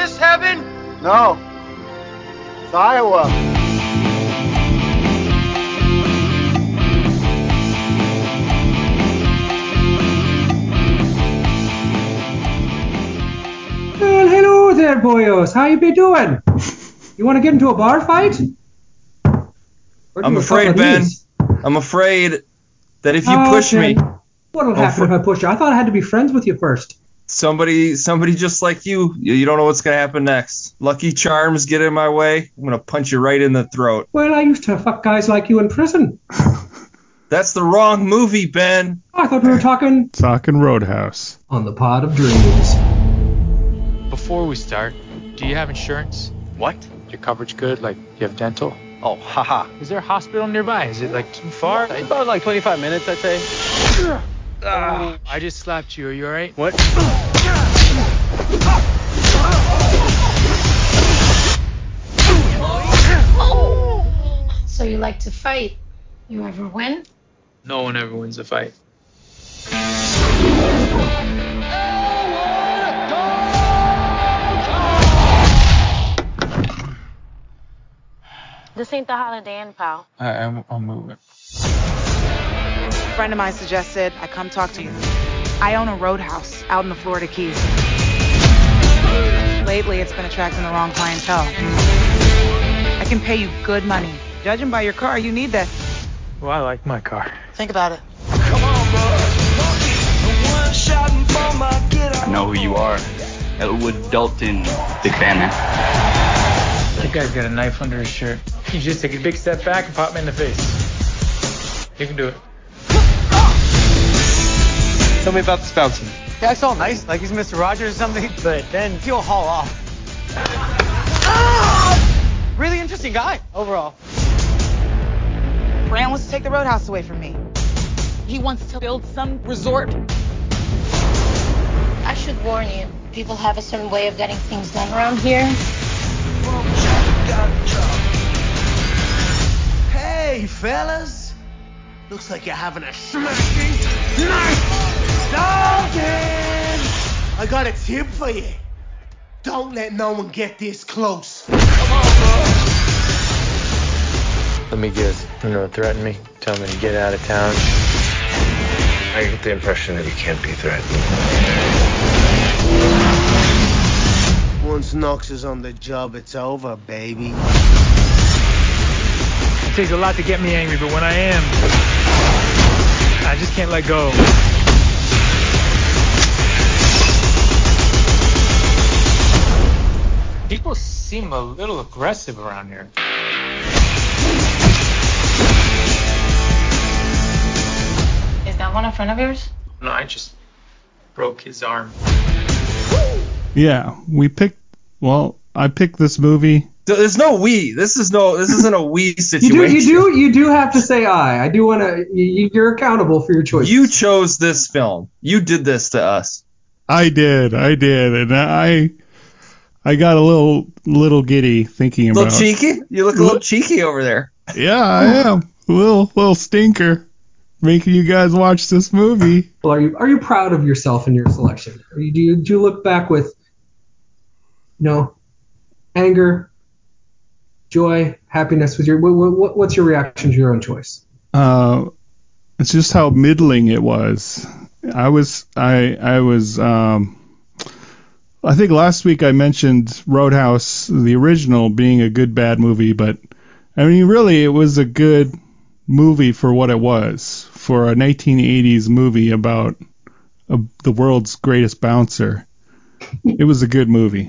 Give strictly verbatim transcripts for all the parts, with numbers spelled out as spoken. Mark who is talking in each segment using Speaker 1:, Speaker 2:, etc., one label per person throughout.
Speaker 1: this heaven?
Speaker 2: No. It's Iowa.
Speaker 3: Well, hello there, boyos. How you been doing? You want to get into a bar fight?
Speaker 4: I'm afraid, Ben. I'm afraid that if you
Speaker 3: Oh,
Speaker 4: push
Speaker 3: okay.
Speaker 4: me...
Speaker 3: What'll
Speaker 4: Oh,
Speaker 3: happen
Speaker 4: for-
Speaker 3: if I push you? I thought I had to be friends with you first.
Speaker 4: Somebody somebody just like you, you you don't know what's going to happen next. Lucky Charms get in my way, I'm going to punch you right in the throat.
Speaker 3: Well, I used to fuck guys like you in prison.
Speaker 4: That's the wrong movie, Ben.
Speaker 3: I thought we were talking
Speaker 5: Talking Roadhouse.
Speaker 3: on the Pod of Dreams.
Speaker 6: Before we start, do you have insurance?
Speaker 1: What?
Speaker 6: Your coverage good? Like, you have dental?
Speaker 1: Oh, haha.
Speaker 6: Is there a hospital nearby? Is it, like, too far?
Speaker 1: About like twenty-five minutes, I'd say.
Speaker 6: Oh, I just slapped you. Are you alright?
Speaker 1: What?
Speaker 7: So you like to fight? You ever win?
Speaker 6: No one ever wins a fight.
Speaker 8: This ain't the Holiday Inn, pal.
Speaker 6: I, I'm, I'm moving.
Speaker 9: A friend of mine suggested I come talk to you. I own a roadhouse out in the Florida Keys. Lately, it's been attracting the wrong clientele. I can pay you good money. Judging by your car, you need that.
Speaker 6: Well, I like my car.
Speaker 9: Think about it.
Speaker 10: I know who you are. Elwood Dalton. Big fan, man.
Speaker 6: That guy's got a knife under his shirt. You just take a big step back and pop me in the face. You can do it.
Speaker 1: Tell me about this bouncer. Yeah, it's all nice, like he's Mister Rogers or something, but then he'll haul off. Really interesting guy, overall.
Speaker 9: Brand wants to take the roadhouse away from me. He wants to build some resort.
Speaker 7: I should warn you. People have a certain way of getting things done around here.
Speaker 2: Hey, fellas. Looks like you're having a smashing night. Dalton! I got a tip for you. Don't let no one get this close. Come on, bro.
Speaker 6: Let me guess. You know, threaten me. Tell me to get out of town.
Speaker 11: I get the impression that you can't be threatened.
Speaker 2: Once Knox is on the job, it's over, baby.
Speaker 6: It takes a lot to get me angry, but when I am, I just can't let go. People seem a little aggressive around here.
Speaker 7: Is that one a friend of yours?
Speaker 6: No, I just broke his arm.
Speaker 5: Yeah, we picked. Well, I picked this movie.
Speaker 4: There's no we. This is no. This isn't a we
Speaker 3: You
Speaker 4: situation.
Speaker 3: do, you do, you do have to say I. I do want to. You, you're accountable for your choices.
Speaker 4: You chose this film. You did this to us.
Speaker 5: I did, I did, and I, I got a little, little giddy thinking
Speaker 4: A
Speaker 5: about.
Speaker 4: little cheeky. You look a little cheeky over there.
Speaker 5: Yeah, I am. A little, little stinker, making you guys watch this movie.
Speaker 3: Well, are you are you proud of yourself and your selection? Are you, do you do you look back with, you know, anger, joy, happiness? With your what, what, what's your reaction to your own choice?
Speaker 5: Uh, it's just how middling it was. I was, I, I was. Um, I think last week I mentioned Roadhouse, the original, being a good bad movie, but I mean, really, it was a good movie for what it was, for a nineteen eighties movie about a, the world's greatest bouncer. It was a good movie.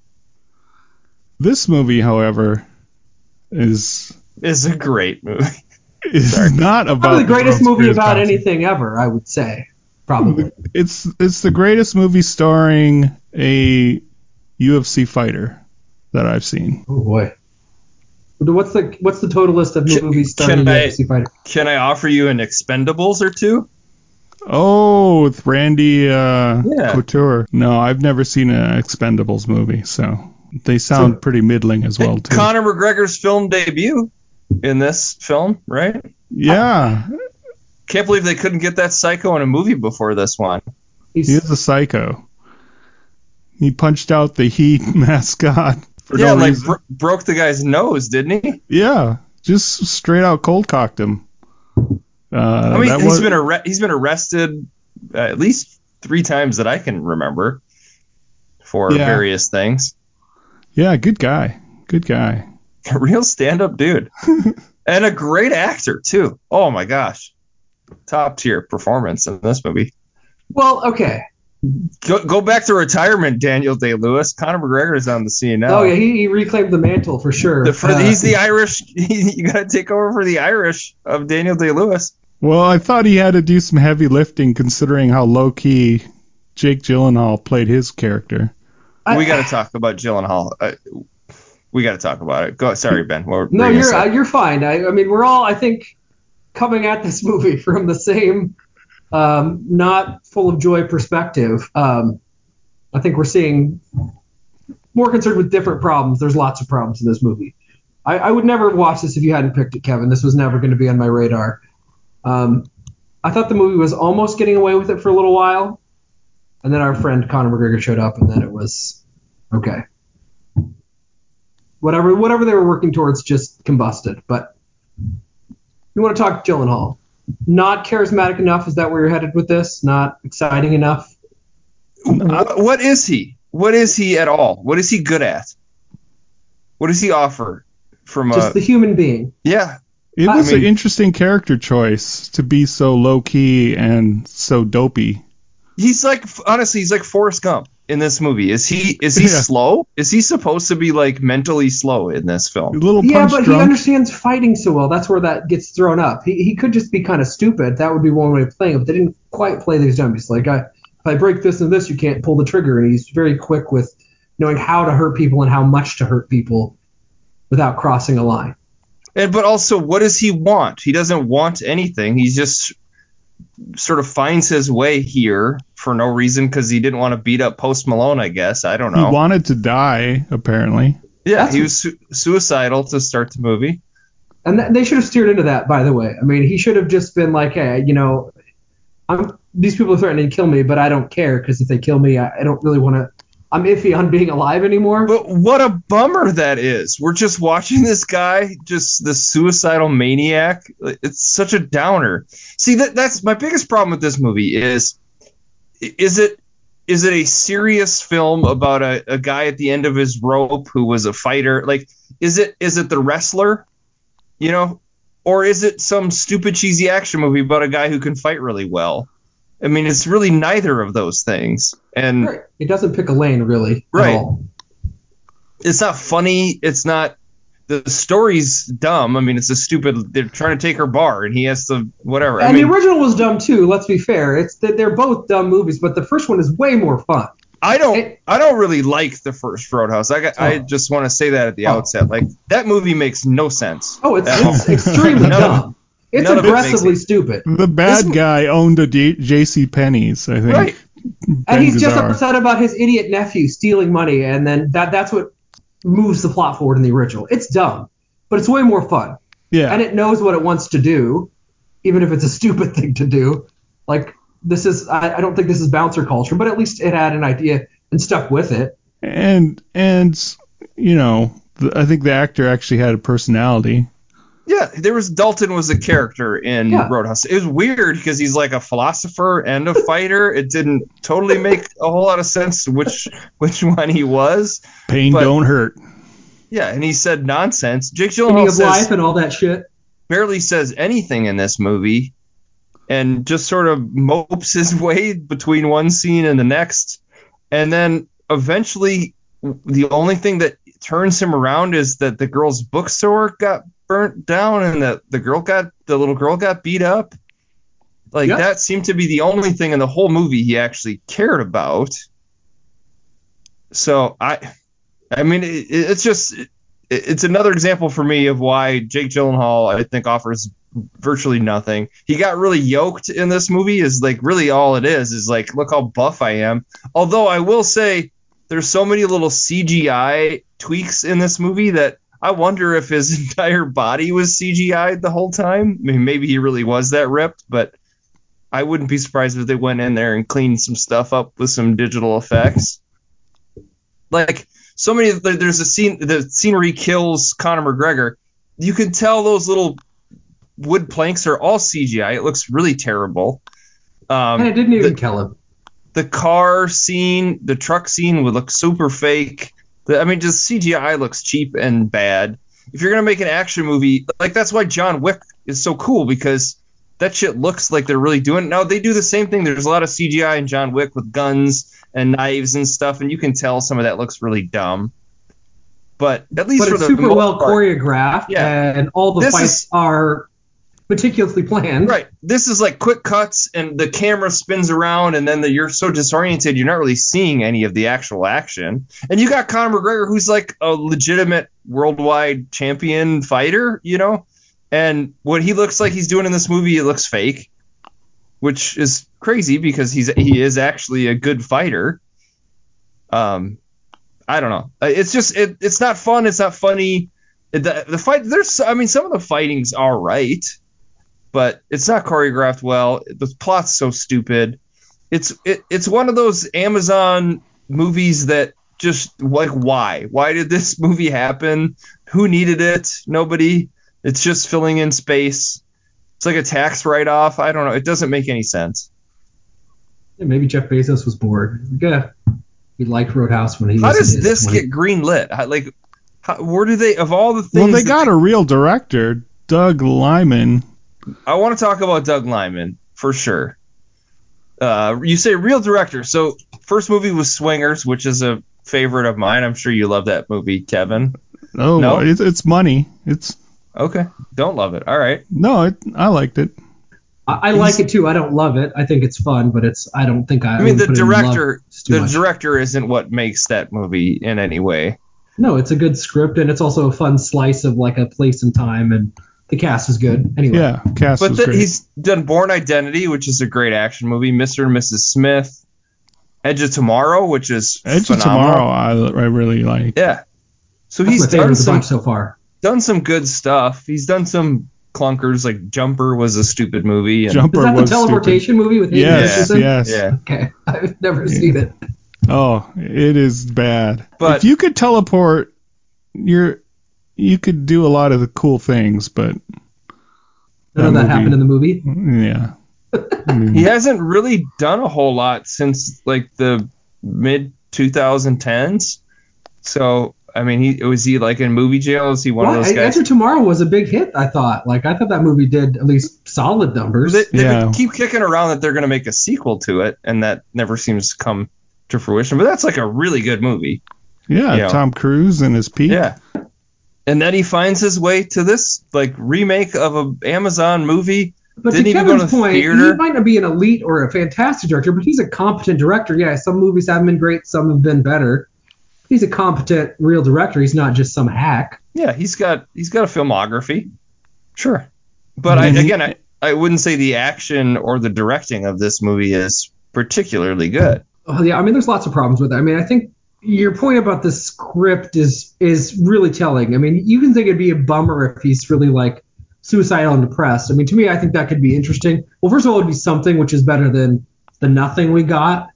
Speaker 5: This movie, however, is
Speaker 4: is a great movie.
Speaker 5: Is
Speaker 4: Sorry.
Speaker 5: not about
Speaker 3: Probably the greatest
Speaker 5: world's
Speaker 3: movie
Speaker 5: greatest
Speaker 3: about
Speaker 5: bouncer.
Speaker 3: anything ever, I would say. Probably.
Speaker 5: It's it's the greatest movie starring a U F C fighter that I've seen.
Speaker 3: Oh boy. What's the what's the total list of
Speaker 4: Can-
Speaker 3: movies starring
Speaker 4: can
Speaker 3: a
Speaker 4: I-
Speaker 3: U F C fighter?
Speaker 4: Can I offer you an Expendables or two?
Speaker 5: Oh, with Randy uh,
Speaker 4: Yeah.
Speaker 5: Couture. No, I've never seen an Expendables movie, so they sound
Speaker 3: So-
Speaker 5: pretty middling as well too.
Speaker 4: Conor McGregor's film debut in this film, right?
Speaker 5: Yeah,
Speaker 4: Can't believe they couldn't get that psycho in a movie before this one.
Speaker 5: he
Speaker 3: He's,
Speaker 5: is a psycho. He punched out the Heat mascot for
Speaker 4: yeah,
Speaker 5: no
Speaker 4: like
Speaker 5: reason.
Speaker 4: bro- broke the guy's nose, didn't he?
Speaker 5: Yeah, just straight out cold cocked him. Uh,
Speaker 4: I mean,
Speaker 5: that
Speaker 4: he's
Speaker 5: was,
Speaker 4: been arre- he's been arrested uh, at least three times that I can remember for
Speaker 5: Yeah.
Speaker 4: various things.
Speaker 5: Yeah, good guy. Good guy.
Speaker 4: A real stand-up dude. And a great actor, too. Oh, my gosh. Top tier performance in this movie.
Speaker 3: Well, okay.
Speaker 4: Go, go back to retirement, Daniel Day-Lewis. Conor McGregor's on the scene now.
Speaker 3: Oh, yeah, he, he reclaimed the mantle for sure.
Speaker 4: The, for,
Speaker 3: Uh,
Speaker 4: he's the Irish. You got to take over for the Irish of Daniel Day-Lewis.
Speaker 5: Well, I thought he had to do some heavy lifting considering how low-key Jake Gyllenhaal played his character.
Speaker 3: I-
Speaker 4: we got to talk about Gyllenhaal. Uh, we got to talk about it. Go. Sorry, Ben. What were
Speaker 3: No,
Speaker 4: you gonna
Speaker 3: you're
Speaker 4: say?
Speaker 3: uh, you're fine. I, I mean, we're all, I think, coming at this movie from the same, um, not full of joy perspective. Um, I think we're seeing more concerned with different problems. There's lots of problems in this movie. I, I would never watch this if you hadn't picked it, Kevin. This was never going to be on my radar. Um, I thought the movie was almost getting away with it for a little while, and then our friend Conor McGregor showed up, and then it was okay. Whatever, whatever they were working towards just combusted. But you want to talk Gyllenhaal? Not charismatic enough? Is that where you're headed with this? Not exciting enough?
Speaker 4: What, what is he? What is he at all? What is he good at? What does he offer from
Speaker 3: Just
Speaker 4: a?
Speaker 3: the human being.
Speaker 4: Yeah,
Speaker 5: It
Speaker 3: I
Speaker 5: was
Speaker 4: mean-
Speaker 5: an interesting character choice to be so low-key and so dopey.
Speaker 4: he's like honestly, he's like Forrest Gump in this movie. Is he? Is he
Speaker 5: Yeah.
Speaker 4: slow? Is he supposed to be like mentally slow in this
Speaker 5: A
Speaker 4: film?
Speaker 5: little
Speaker 3: Yeah,
Speaker 5: punch
Speaker 3: but he
Speaker 5: drunk.
Speaker 3: understands fighting so well. That's where that gets thrown up. He he could just be kind of stupid. That would be one way of playing it. But they didn't quite play these zombies. Like, I, if I break this and this, you can't pull the trigger. And he's very quick with knowing how to hurt people and how much to hurt people without crossing a line.
Speaker 4: And but also, what does he want? He doesn't want anything. He's just sort of finds his way here for no reason because he didn't want to beat up Post Malone, I guess. I don't
Speaker 5: He
Speaker 4: know.
Speaker 5: wanted to die, apparently.
Speaker 4: yeah,
Speaker 3: That's-
Speaker 4: he was su- suicidal to start the movie.
Speaker 3: And th- they should have steered into that, by the way. I mean, he should have just been like, hey, you know, I'm these people are threatening to kill me, but I don't care because if they kill me, I, I don't really want to. I'm iffy on being alive anymore.
Speaker 4: But what a bummer that is. We're just watching this guy, just the suicidal maniac. It's such a downer. See, that that's my biggest problem with this movie is is it is it a serious film about a, a guy at the end of his rope who was a fighter? Like, is it is it The Wrestler? You know? Or is it some stupid cheesy action movie about a guy who can fight really well? I mean, it's really neither of those things. And
Speaker 3: Right. It doesn't pick a lane, really.
Speaker 4: Right.
Speaker 3: At all.
Speaker 4: it's not funny. It's not. The story's dumb. I mean, it's a stupid. They're trying to take her bar, and he has to whatever. I
Speaker 3: And
Speaker 4: mean,
Speaker 3: the original was dumb too. Let's be fair. It's that they're both dumb movies, but the first one is way more fun.
Speaker 4: I don't.
Speaker 3: it-
Speaker 4: I don't really like the first Roadhouse. I got, I
Speaker 3: Oh.
Speaker 4: just want to say that at the
Speaker 3: Oh.
Speaker 4: outset. Like that movie makes no sense.
Speaker 3: Oh, it's,
Speaker 4: at all.
Speaker 3: it's extremely
Speaker 4: None of
Speaker 3: dumb. It's
Speaker 4: none of it makes
Speaker 3: aggressively
Speaker 4: it-
Speaker 3: stupid.
Speaker 5: The bad
Speaker 4: This-
Speaker 5: guy owned a D- J C Penney's, I think.
Speaker 4: Right.
Speaker 3: And
Speaker 5: Ben
Speaker 3: he's just
Speaker 5: Gazzara.
Speaker 3: upset about his idiot nephew stealing money, and then that that's what moves the plot forward in the original. It's dumb, but it's way more fun.
Speaker 5: Yeah.
Speaker 3: And it knows what it wants to do, even if it's a stupid thing to do. Like, this is, I, I don't think this is bouncer culture, but at least it had an idea and stuck with it.
Speaker 5: and and you know, the, I think the actor actually had a personality.
Speaker 4: Yeah, there was Dalton was a character in
Speaker 3: Yeah.
Speaker 4: Roadhouse. It was weird because he's like a philosopher and a fighter. It didn't totally make a whole lot of sense which which one he was.
Speaker 5: Pain
Speaker 4: But-
Speaker 5: don't hurt.
Speaker 4: Yeah, and he said nonsense. Jake
Speaker 3: Meaning
Speaker 4: Gyllenhaal
Speaker 3: of
Speaker 4: says
Speaker 3: life and all that shit.
Speaker 4: barely says anything in this movie and just sort of mopes his way between one scene and the next. And then eventually the only thing that turns him around is that the girl's bookstore got burnt down and that the girl got the little girl got beat up. Like
Speaker 3: Yep.
Speaker 4: that seemed to be the only thing in the whole movie he actually cared about. So I I mean it, it's just it, it's another example for me of why Jake Gyllenhaal I think offers virtually nothing. He got really yoked in this movie is like really all it is is like look how buff I am. Although I will say there's so many little C G I tweaks in this movie that I wonder if his entire body was C G I'd the whole time. I mean, maybe he really was that ripped, but I wouldn't be surprised if they went in there and cleaned some stuff up with some digital effects. Like so many, there's a scene, the scene where he kills Conor McGregor. You can tell those little wood planks are all C G I. It looks really terrible. Um,
Speaker 3: and it didn't even
Speaker 4: the,
Speaker 3: kill him.
Speaker 4: The car scene, the truck scene would look super fake. The, I mean, just C G I looks cheap and bad. If you're gonna make an action movie, like that's why John Wick is so cool, because that shit looks like they're really doing it. Now they do the same thing. There's a lot of C G I in John Wick with guns and knives and stuff, and you can tell some of that looks really dumb. But at least
Speaker 3: but
Speaker 4: for
Speaker 3: it's
Speaker 4: the
Speaker 3: super
Speaker 4: most
Speaker 3: well
Speaker 4: part,
Speaker 3: choreographed,
Speaker 4: yeah.
Speaker 3: and all the
Speaker 4: This
Speaker 3: fights
Speaker 4: is,
Speaker 3: are meticulously planned.
Speaker 4: Right. This is like quick cuts, and the camera spins around, and then the, you're so disoriented, you're not really seeing any of the actual action. And you got Conor McGregor, who's like a legitimate worldwide champion fighter, you know? And what he looks like he's doing in this movie, it looks fake, which is crazy because he's he is actually a good fighter. Um, I don't know. It's just it, it's not fun. It's not funny. The the fight there's I mean some of the fighting's all right, but it's not choreographed well. The plot's so stupid. It's it, it's one of those Amazon movies that just like why why did this movie happen? Who needed it? Nobody. It's just filling in space. It's like a tax write-off. I don't know. It doesn't make any sense.
Speaker 3: Yeah, maybe Jeff Bezos was bored. Yeah, he liked Roadhouse when he
Speaker 4: How
Speaker 3: was
Speaker 4: does
Speaker 3: in his
Speaker 4: this
Speaker 3: twenties.
Speaker 4: get greenlit? How, like, how, where do they, of all the things...
Speaker 5: Well, they got a real director, Doug Liman.
Speaker 4: I want to talk about Doug Liman, for sure. Uh, you say real director. So, first movie was Swingers, which is a favorite of mine. I'm sure you love that movie, Kevin.
Speaker 5: Oh,
Speaker 4: no?
Speaker 5: it's, it's money. It's...
Speaker 4: Okay. Don't love it. All right.
Speaker 5: No, it, I liked it.
Speaker 3: I, I like it too. I don't love it. I think it's fun, but it's. I don't think I.
Speaker 4: I mean, the
Speaker 3: would put it in love.
Speaker 4: director,
Speaker 3: It's too
Speaker 4: the
Speaker 3: much.
Speaker 4: director isn't what makes that movie in any way.
Speaker 3: No, it's a good script, and it's also a fun slice of like a place and time, and the cast is good. Anyway.
Speaker 5: Yeah, cast
Speaker 4: But
Speaker 5: was
Speaker 4: the,
Speaker 5: great.
Speaker 4: he's done Born Identity, which is a great action movie. Mister and Missus Smith. Edge of Tomorrow, which is
Speaker 5: Edge of
Speaker 4: phenomenal.
Speaker 5: Tomorrow, I, I really like.
Speaker 4: Yeah. So
Speaker 3: That's
Speaker 4: he's
Speaker 3: my favorite
Speaker 4: done
Speaker 3: of the
Speaker 4: some
Speaker 3: bunch so far.
Speaker 4: done some good stuff. He's done some clunkers, like Jumper was a stupid movie. And
Speaker 5: Jumper
Speaker 3: Is that the
Speaker 5: was
Speaker 3: teleportation
Speaker 5: stupid.
Speaker 3: movie with Hayden
Speaker 5: Yes,
Speaker 3: Christensen?
Speaker 5: yes.
Speaker 4: Yeah.
Speaker 3: Okay, I've never
Speaker 5: Yeah.
Speaker 3: seen it.
Speaker 5: Oh, it is bad.
Speaker 4: But-
Speaker 5: if you could teleport, you're you could do a lot of the cool things, but
Speaker 3: None of that
Speaker 5: movie-
Speaker 3: happened in the movie.
Speaker 5: yeah. I mean,
Speaker 4: He hasn't really done a whole lot since like the mid twenty tens. So I mean, he was he like in movie jail? Is he one
Speaker 3: Well,
Speaker 4: of those guys?
Speaker 3: Edge of Tomorrow was a big hit. I thought. Like I thought that movie did at least solid numbers.
Speaker 4: They, they
Speaker 5: Yeah.
Speaker 4: keep kicking around that they're going to make a sequel to it, and that never seems to come to fruition. But that's like a really good movie.
Speaker 5: yeah,
Speaker 4: you know.
Speaker 5: Tom Cruise and his peak.
Speaker 4: Yeah. And then he finds his way to this like remake of a Amazon movie.
Speaker 3: But
Speaker 4: Didn't
Speaker 3: to
Speaker 4: even go
Speaker 3: Kevin's
Speaker 4: to
Speaker 3: point,
Speaker 4: theater.
Speaker 3: he might not be an elite or a fantastic director, but he's a competent director. Yeah, some movies haven't been great, some have been better. He's a competent, real director. He's not just some hack.
Speaker 4: Yeah, he's got he's got a filmography. Sure. But I,
Speaker 5: Mhm.
Speaker 4: again, I, I wouldn't say the action or the directing of this movie is particularly good.
Speaker 3: Oh, yeah, I mean, there's lots of problems with it. I mean, I think your point about the script is is really telling. I mean, you can think it'd be a bummer if he's really like suicidal and depressed. I mean, to me, I think that could be interesting. Well, first of all, it would be something, which is better than the nothing we got.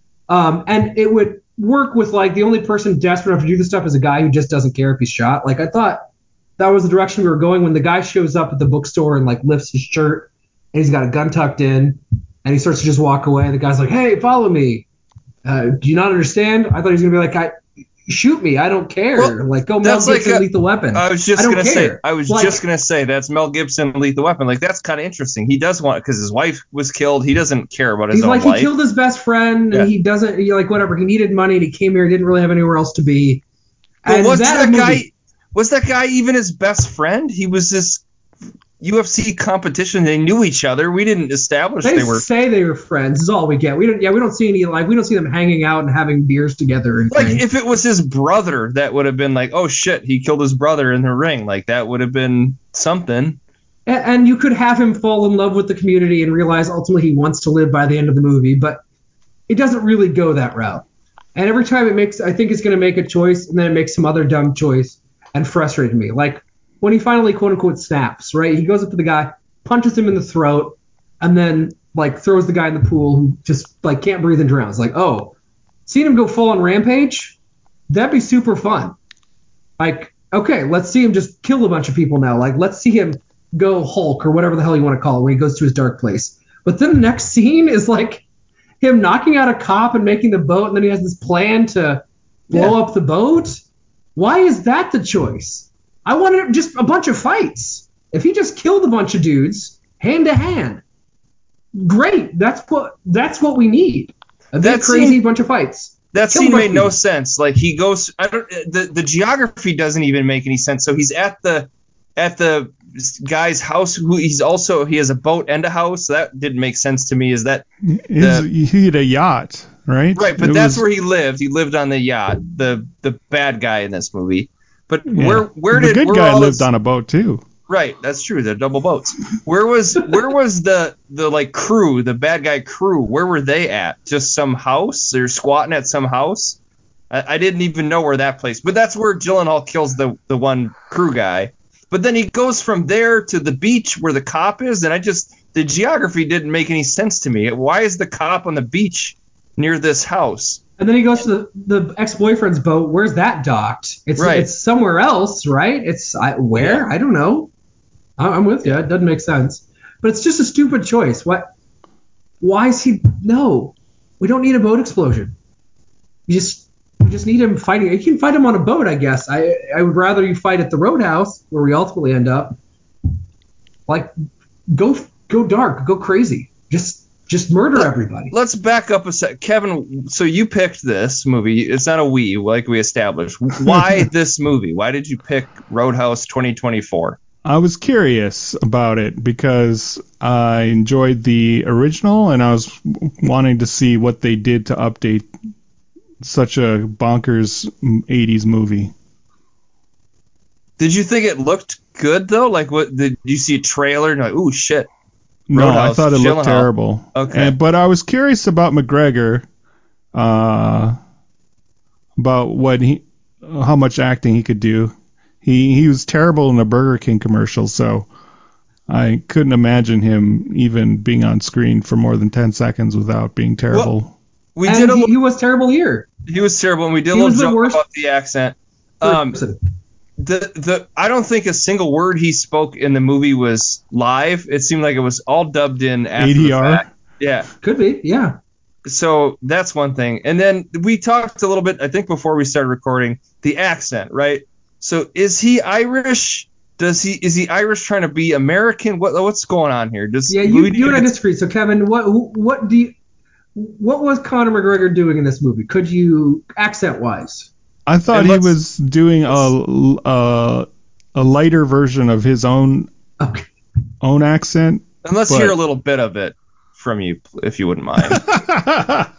Speaker 3: Um, and it would work with like the only person desperate enough to do this stuff is a guy who just doesn't care if he's shot. Like I thought that was the direction we were going when the guy shows up at the bookstore and like lifts his shirt and he's got a gun tucked in and he starts to just walk away. The guy's like, "Hey, follow me. Uh, do you not understand?" I thought he was gonna be like, "I shoot me. I don't care.
Speaker 4: Well,
Speaker 3: like go Mel
Speaker 4: that's like
Speaker 3: Gibson,
Speaker 4: a-
Speaker 3: Lethal Weapon."
Speaker 4: I was just
Speaker 3: I don't
Speaker 4: gonna say
Speaker 3: care.
Speaker 4: I was
Speaker 3: Like-
Speaker 4: just gonna say that's Mel Gibson, Lethal Weapon. Like that's kind of interesting. He does want because his wife was killed. He doesn't care about his
Speaker 3: He's
Speaker 4: own
Speaker 3: like,
Speaker 4: life.
Speaker 3: he killed his best friend, and
Speaker 4: Yeah.
Speaker 3: he doesn't, he, like, whatever. He needed money, and he came here, didn't really have anywhere else to be.
Speaker 4: But
Speaker 3: And
Speaker 4: what's
Speaker 3: that
Speaker 4: that
Speaker 3: movie-
Speaker 4: guy? Was that guy even his best friend? He was this U F C competition. They knew each other. We didn't establish
Speaker 3: They,
Speaker 4: they were.
Speaker 3: say they were friends. Is all we get. We don't. Yeah, we don't see any like. We don't see them hanging out and having beers together. And
Speaker 4: Like if it was his brother, that would have been like, oh shit, he killed his brother in the ring. Like that would have been something.
Speaker 3: and, and you could have him fall in love with the community and realize ultimately he wants to live by the end of the movie, but it doesn't really go that route. And every time it makes, I think it's going to make a choice, and then it makes some other dumb choice and frustrated me. Like when he finally quote unquote snaps, right? He goes up to the guy, punches him in the throat, and then like throws the guy in the pool who just like can't breathe and drowns. Like, oh, seeing him go full on rampage, That'd be super fun. Like, okay, let's see him just kill a bunch of people now. Like, let's see him go Hulk or whatever the hell you want to call it when he goes to his dark place. But then the next scene is like him knocking out a cop and making the boat, and then he has this plan to blow
Speaker 4: Yeah.
Speaker 3: up the boat. Why is that the choice? I wanted just a bunch of fights. If he just killed a bunch of dudes hand to hand, great. That's what that's what we need. A big
Speaker 4: That
Speaker 3: crazy
Speaker 4: scene-
Speaker 3: bunch of fights.
Speaker 4: That
Speaker 3: Kill a
Speaker 4: scene
Speaker 3: bunch
Speaker 4: made
Speaker 3: of
Speaker 4: no
Speaker 3: people.
Speaker 4: sense. Like he goes, I don't. The the geography doesn't even make any sense. So he's at the at the guy's house. Who he's also he has a boat and a house. So that didn't make sense to me. Is that
Speaker 5: His, he had a yacht, right?
Speaker 4: right? But
Speaker 5: It
Speaker 4: that's
Speaker 5: was-
Speaker 4: where he lived. He lived on the yacht. The the bad guy in this movie. But
Speaker 5: yeah.
Speaker 4: where where
Speaker 5: the
Speaker 4: did
Speaker 5: good
Speaker 4: where
Speaker 5: guy
Speaker 4: all
Speaker 5: lived
Speaker 4: his-
Speaker 5: on a boat too?
Speaker 4: Right, that's true. They're double boats. Where was where was the the like crew, the bad guy crew? Where were they at? Just some house? They're squatting at some house? I, I didn't even know where that place. But that's where Gyllenhaal kills the the one crew guy. But then he goes from there to the beach where the cop is, and I just the geography didn't make any sense to me. Why is the cop on the beach near this house?
Speaker 3: And then he goes to the, the ex-boyfriend's boat. Where's that docked? It's
Speaker 4: Right.
Speaker 3: it's somewhere else, right? It's I, where?
Speaker 4: Yeah.
Speaker 3: I don't know. I- I'm with you. It doesn't make sense. But it's just a stupid choice. What? Why is he? No, we don't need a boat explosion. You just we just need him fighting. You can fight him on a boat, I guess. I I would rather you fight at the Roadhouse where we ultimately end up. Like, go go dark, go crazy. Just just murder everybody.
Speaker 4: Let's back up a sec. Kevin, so you picked this movie. It's not a we, like we established. Why this movie? Why did you pick Roadhouse twenty twenty-four?
Speaker 5: I was curious about it because I enjoyed the original and I was wanting to see what they did to update such a bonkers eighties movie.
Speaker 4: Did you think it looked good though? Like, what did you see a trailer and like, ooh shit?
Speaker 5: No, I
Speaker 4: Roadhouse,
Speaker 5: thought it looked
Speaker 4: Gyllenhaal.
Speaker 5: terrible.
Speaker 4: Okay.
Speaker 5: And, but I was curious about McGregor, uh, about what he, how much acting he could do. He he was terrible in the Burger King commercial, so I couldn't imagine him even being on screen for more than ten seconds without being terrible.
Speaker 4: We
Speaker 3: and
Speaker 4: did a
Speaker 3: he,
Speaker 4: little,
Speaker 3: he was terrible here.
Speaker 4: he was terrible, and we did a
Speaker 3: he
Speaker 4: little
Speaker 3: was the
Speaker 4: joke
Speaker 3: worst
Speaker 4: about the accent. Um,
Speaker 3: person.
Speaker 4: the the I don't think a single word he spoke in the movie was live. It seemed like it was all dubbed in after
Speaker 5: A D R?
Speaker 4: the fact. Yeah.
Speaker 3: Could be, yeah.
Speaker 4: So that's one thing. And then we talked a little bit, I think, before we started recording, the accent, right? So is he Irish? Does he is he Irish trying to be American? What what's going on here? Does
Speaker 3: Yeah, you,
Speaker 4: we-
Speaker 3: you and I disagree. So, Kevin, what what do you, what was Conor McGregor doing in this movie? Could you, accent-wise?
Speaker 5: I thought
Speaker 4: And
Speaker 5: he
Speaker 4: let's-
Speaker 5: was doing a, a a lighter version of his own
Speaker 3: Okay.
Speaker 5: own accent.
Speaker 4: And let's
Speaker 5: but-
Speaker 4: hear a little bit of it from you, if you wouldn't mind.
Speaker 5: uh,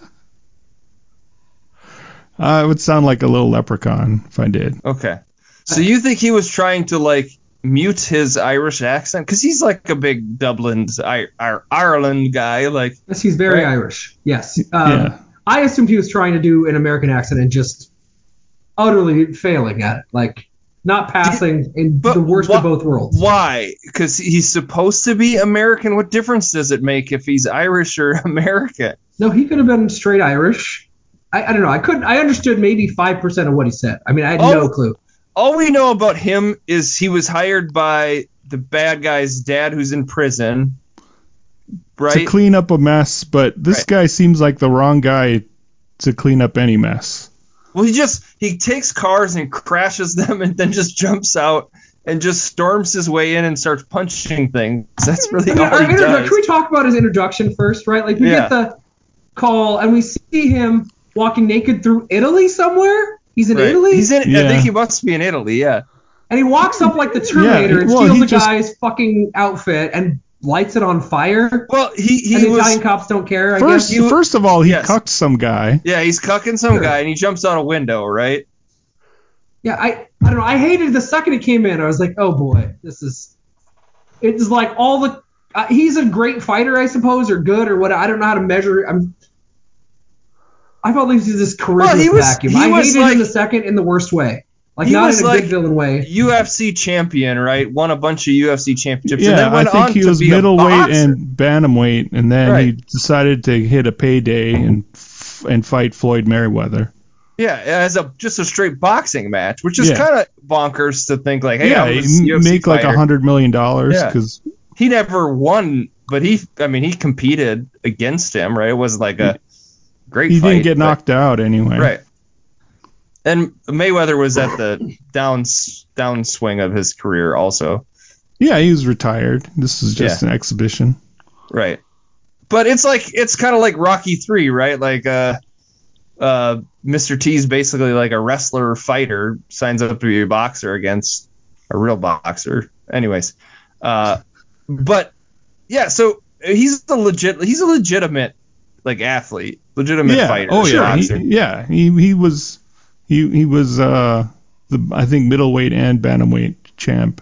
Speaker 5: it would sound like a little leprechaun if I did.
Speaker 4: Okay. So you think he was trying to like mute his Irish accent? Because he's like a big Dublin, I, I, Ireland guy. Like,
Speaker 3: Yes, he's very
Speaker 4: Right.
Speaker 3: Irish. Yes. Um,
Speaker 5: Yeah.
Speaker 3: I assumed he was trying to do an American accent and just utterly failing at it. Like, not passing in
Speaker 4: but
Speaker 3: the worst
Speaker 4: wha-
Speaker 3: of both worlds.
Speaker 4: Why? Because he's supposed to be American. What difference does it make if he's Irish or American?
Speaker 3: No, he could have been straight Irish. I, I don't know. I couldn't. I understood maybe five percent of what he said. I mean, I had
Speaker 4: Oh.
Speaker 3: no clue.
Speaker 4: All we know about him is he was hired by the bad guy's dad who's in prison. Right?
Speaker 5: To clean up a mess, but this
Speaker 4: Right.
Speaker 5: guy seems like the wrong guy to clean up any mess.
Speaker 4: Well, he just he takes cars and crashes them, and then just jumps out and just storms his way in and starts punching things. That's really
Speaker 3: I mean,
Speaker 4: all
Speaker 3: our
Speaker 4: he
Speaker 3: introdu-
Speaker 4: does.
Speaker 3: Can we talk about his introduction first, right? Like, we
Speaker 4: Yeah.
Speaker 3: get the call and we see him walking naked through Italy somewhere. He's in
Speaker 4: Right.
Speaker 3: Italy.
Speaker 4: He's in. I
Speaker 5: Yeah.
Speaker 4: think he must be in Italy. Yeah.
Speaker 3: And he walks up like the Terminator
Speaker 5: Yeah,
Speaker 3: and
Speaker 5: well,
Speaker 3: steals
Speaker 5: he
Speaker 3: the
Speaker 5: just-
Speaker 3: guy's fucking outfit and lights it on fire.
Speaker 4: Well, he he
Speaker 3: and the
Speaker 4: was.
Speaker 3: Italian cops don't care, I
Speaker 5: First,
Speaker 3: guess.
Speaker 4: You-
Speaker 5: first of all, he
Speaker 4: Yes.
Speaker 5: cucked some guy.
Speaker 4: Yeah, he's cucking some
Speaker 3: Sure.
Speaker 4: guy, and he jumps out a window. Right.
Speaker 3: Yeah, I I don't know. I hated the second it came in. I was like, oh boy, this is. It's like all the. Uh, he's a great fighter, I suppose, or good, or what. I don't know how to measure. I'm. I felt like he was this charisma
Speaker 4: Well, he was-
Speaker 3: vacuum.
Speaker 4: he
Speaker 3: I
Speaker 4: was
Speaker 3: hated
Speaker 4: like-
Speaker 3: him the second in the worst way. Like,
Speaker 4: He
Speaker 3: not
Speaker 4: was
Speaker 3: in a
Speaker 4: like-
Speaker 3: good villain way.
Speaker 4: U F C champion, right? Won a bunch of U F C championships. and
Speaker 5: Yeah,
Speaker 4: then
Speaker 5: I
Speaker 4: went
Speaker 5: think
Speaker 4: on
Speaker 5: he
Speaker 4: to
Speaker 5: was
Speaker 4: be a
Speaker 5: middleweight
Speaker 4: boxer.
Speaker 5: and bantamweight, and then he
Speaker 4: Right.
Speaker 5: decided to hit a payday and f- and fight Floyd Mayweather.
Speaker 4: Yeah, as a just a straight boxing match, which is
Speaker 5: Yeah.
Speaker 4: kind of bonkers to think like, hey,
Speaker 5: yeah,
Speaker 4: I was
Speaker 5: he
Speaker 4: U F C
Speaker 5: make like a
Speaker 4: fighter.
Speaker 5: hundred million dollars
Speaker 4: Yeah.
Speaker 5: because
Speaker 4: He never won, but he, I mean, he competed against him, right? It wasn't like a great
Speaker 5: he
Speaker 4: fight.
Speaker 5: didn't get
Speaker 4: but-
Speaker 5: knocked out anyway.
Speaker 4: Right. And Mayweather was at the down downswing of his career also.
Speaker 5: Yeah, he was retired. This is just
Speaker 4: Yeah.
Speaker 5: an exhibition.
Speaker 4: Right. But it's like it's kind of like Rocky three, right? Like uh uh Mister T's basically like a wrestler fighter signs up to be a boxer against a real boxer. Anyways. Uh but yeah, so he's the legit he's a legitimate like athlete, legitimate
Speaker 5: yeah.
Speaker 4: fighter.
Speaker 5: Oh yeah. He,
Speaker 4: boxer.
Speaker 5: yeah. He he was he he was uh the I think middleweight and bantamweight champ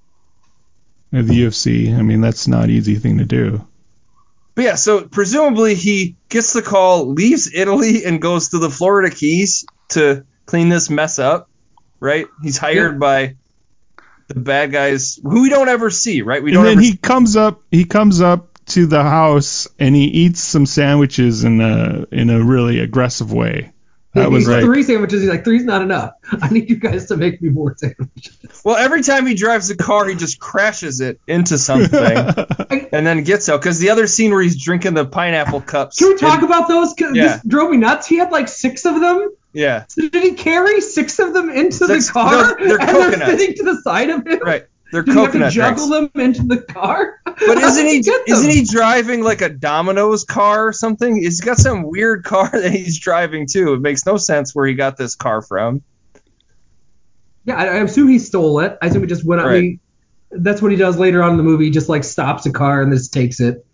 Speaker 5: of the U F C. I mean, that's not an easy thing to do.
Speaker 4: But yeah, so presumably he gets the call, leaves Italy, and goes to the Florida Keys to clean this mess up, right? He's hired
Speaker 3: Yeah.
Speaker 4: by the bad guys who we don't ever see, right? We
Speaker 5: And
Speaker 4: don't
Speaker 5: then
Speaker 4: ever
Speaker 5: he
Speaker 4: see.
Speaker 5: comes up he comes up to the house and he eats some sandwiches in a in a really aggressive way. That
Speaker 3: he
Speaker 5: was
Speaker 3: eats
Speaker 5: like
Speaker 3: three sandwiches. He's like, three's not enough. I need you guys to make me more sandwiches.
Speaker 4: Well, every time he drives the car, he just crashes it into something and then gets out. Because the other scene where he's drinking the pineapple cups.
Speaker 3: Can we talk
Speaker 4: and-
Speaker 3: about those? 'Cause
Speaker 4: Yeah.
Speaker 3: This drove me nuts. He had like six of them.
Speaker 4: Yeah,
Speaker 3: So did he carry six of them into
Speaker 4: Six-
Speaker 3: the car?
Speaker 4: no, they're
Speaker 3: and
Speaker 4: coconuts.
Speaker 3: they're sitting to the side of him?
Speaker 4: right. They're
Speaker 3: Did he have to
Speaker 4: coconut
Speaker 3: juggle
Speaker 4: drinks.
Speaker 3: them into the car?
Speaker 4: But
Speaker 3: How
Speaker 4: isn't
Speaker 3: did
Speaker 4: he
Speaker 3: get them?
Speaker 4: isn't he driving like a Domino's car or something? He's got some weird car that he's driving too. It makes no sense where he got this car from.
Speaker 3: Yeah, I, I assume he stole it. I assume he just went out.
Speaker 4: Right.
Speaker 3: He, that's what he does later on in the movie. He just like stops a car and just takes it.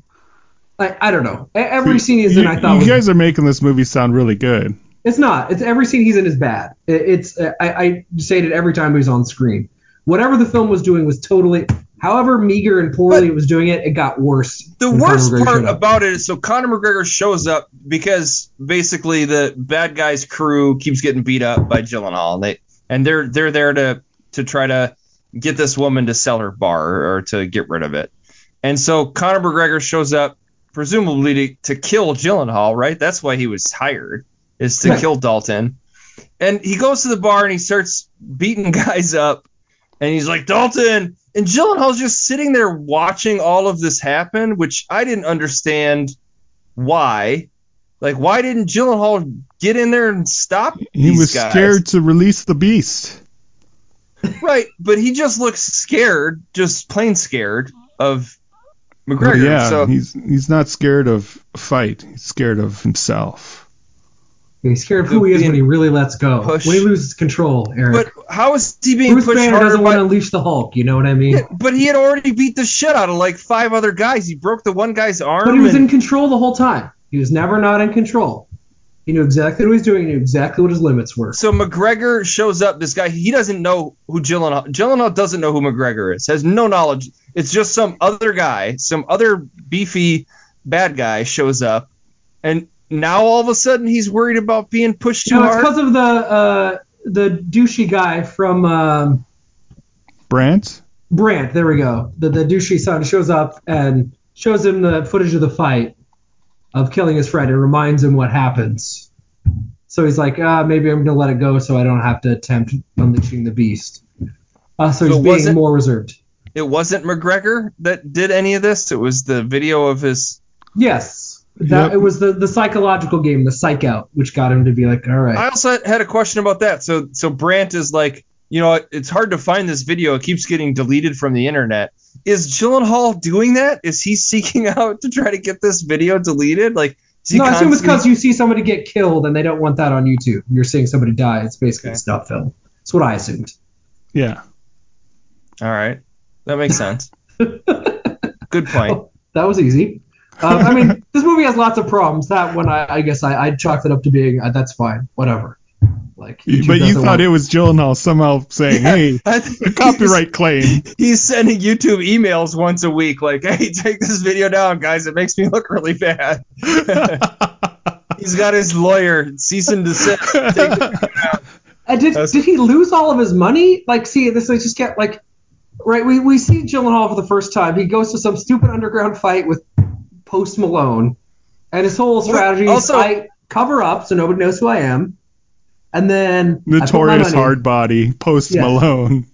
Speaker 3: I, I don't know. E- Every scene he's in,
Speaker 5: you,
Speaker 3: I thought
Speaker 5: you
Speaker 3: was,
Speaker 5: guys are making this movie sound really good.
Speaker 3: it's not. It's every scene he's in is bad. It, it's I, I say it every time he's on screen. Whatever the film was doing was totally, however meager and poorly
Speaker 4: But
Speaker 3: it was doing it, it got worse.
Speaker 4: The
Speaker 3: when
Speaker 4: worst
Speaker 3: Conor McGregor
Speaker 4: part
Speaker 3: showed up.
Speaker 4: about it is so Conor McGregor shows up because basically the bad guys crew keeps getting beat up by Gyllenhaal, and they and they're they're there to to try to get this woman to sell her bar or to get rid of it. And so Conor McGregor shows up presumably to, to kill Gyllenhaal, right? That's why he was hired, is to
Speaker 3: Right.
Speaker 4: kill Dalton. And he goes to the bar and he starts beating guys up. And he's like, Dalton! And Gyllenhaal's just sitting there watching all of this happen, which I didn't understand why. Like, why didn't Gyllenhaal get in there and stop
Speaker 5: He
Speaker 4: these
Speaker 5: was
Speaker 4: guys?
Speaker 5: scared to release the beast.
Speaker 4: Right, but he just looks scared, just plain scared of
Speaker 5: Well,
Speaker 4: McGregor.
Speaker 5: yeah,
Speaker 4: so
Speaker 5: he's he's not scared of a fight. He's scared of himself.
Speaker 3: He's scared of who he is when he really lets go.
Speaker 4: Push.
Speaker 3: When he loses control, Eric.
Speaker 4: But how is he being
Speaker 3: Bruce
Speaker 4: pushed
Speaker 3: Banner
Speaker 4: harder
Speaker 3: doesn't want
Speaker 4: by-
Speaker 3: to unleash the Hulk. You know what I mean?
Speaker 4: Yeah, but he had already beat the shit out of like five other guys. He broke the one guy's arm.
Speaker 3: But he was
Speaker 4: and-
Speaker 3: in control the whole time. He was never not in control. He knew exactly what he was doing. He knew exactly what his limits were.
Speaker 4: So McGregor shows up. This guy, he doesn't know who Gyllenhaal. Gyllenhaal doesn't know who McGregor is. Has no knowledge. It's just some other guy, some other beefy bad guy shows up, and now all of a sudden he's worried about being pushed too
Speaker 3: No, it's
Speaker 4: hard.
Speaker 3: because of the uh, the douchey guy from um,
Speaker 5: Brant?
Speaker 3: Brant. There we go. The the douchey son shows up and shows him the footage of the fight of killing his friend and reminds him what happens. So he's like, ah, maybe I'm gonna let it go so I don't have to attempt unleashing the beast. Uh, so he's
Speaker 4: So
Speaker 3: being
Speaker 4: wasn't-
Speaker 3: more reserved.
Speaker 4: It wasn't McGregor that did any of this. It was the video of his.
Speaker 3: Yes, that
Speaker 5: Yep.
Speaker 3: it was the the psychological game, the psych out, which got him to be like, all right.
Speaker 4: I also had a question about that. So so Brant is like, you know, it's hard to find this video. It keeps getting deleted from the internet. Is Gyllenhaal doing that? Is he seeking out to try to get this video deleted? Like, is he
Speaker 3: No, I assume it's
Speaker 4: constantly-
Speaker 3: because you see somebody get killed and they don't want that on YouTube. You're seeing somebody die. It's basically
Speaker 4: Okay.
Speaker 3: a stuff film. That's what I assumed.
Speaker 5: Yeah.
Speaker 4: All right, that makes sense. Good point.
Speaker 3: Oh, that was easy. Uh, I mean, this movie has lots of problems. That one, I, I guess I, I'd chalk it up to being, uh, that's fine, whatever. Like, YouTube
Speaker 5: But you
Speaker 3: doesn't
Speaker 5: thought
Speaker 3: want-
Speaker 5: it was Gyllenhaal somehow saying, hey,
Speaker 4: I think
Speaker 5: a copyright claim.
Speaker 4: He's sending YouTube emails once a week, like, "Hey, take this video down, guys. It makes me look really bad." He's got his lawyer cease and desist. Take the video down.
Speaker 3: Uh, did,
Speaker 4: That's-
Speaker 3: did he lose all of his money? Like, see, this I just get like, right? We we see Gyllenhaal for the first time. He goes to some stupid underground fight with Post Malone, and his whole strategy is
Speaker 4: also-
Speaker 3: I cover up so nobody knows who I am. And then
Speaker 5: Notorious Hard Body, Post
Speaker 3: Yeah.
Speaker 5: Malone.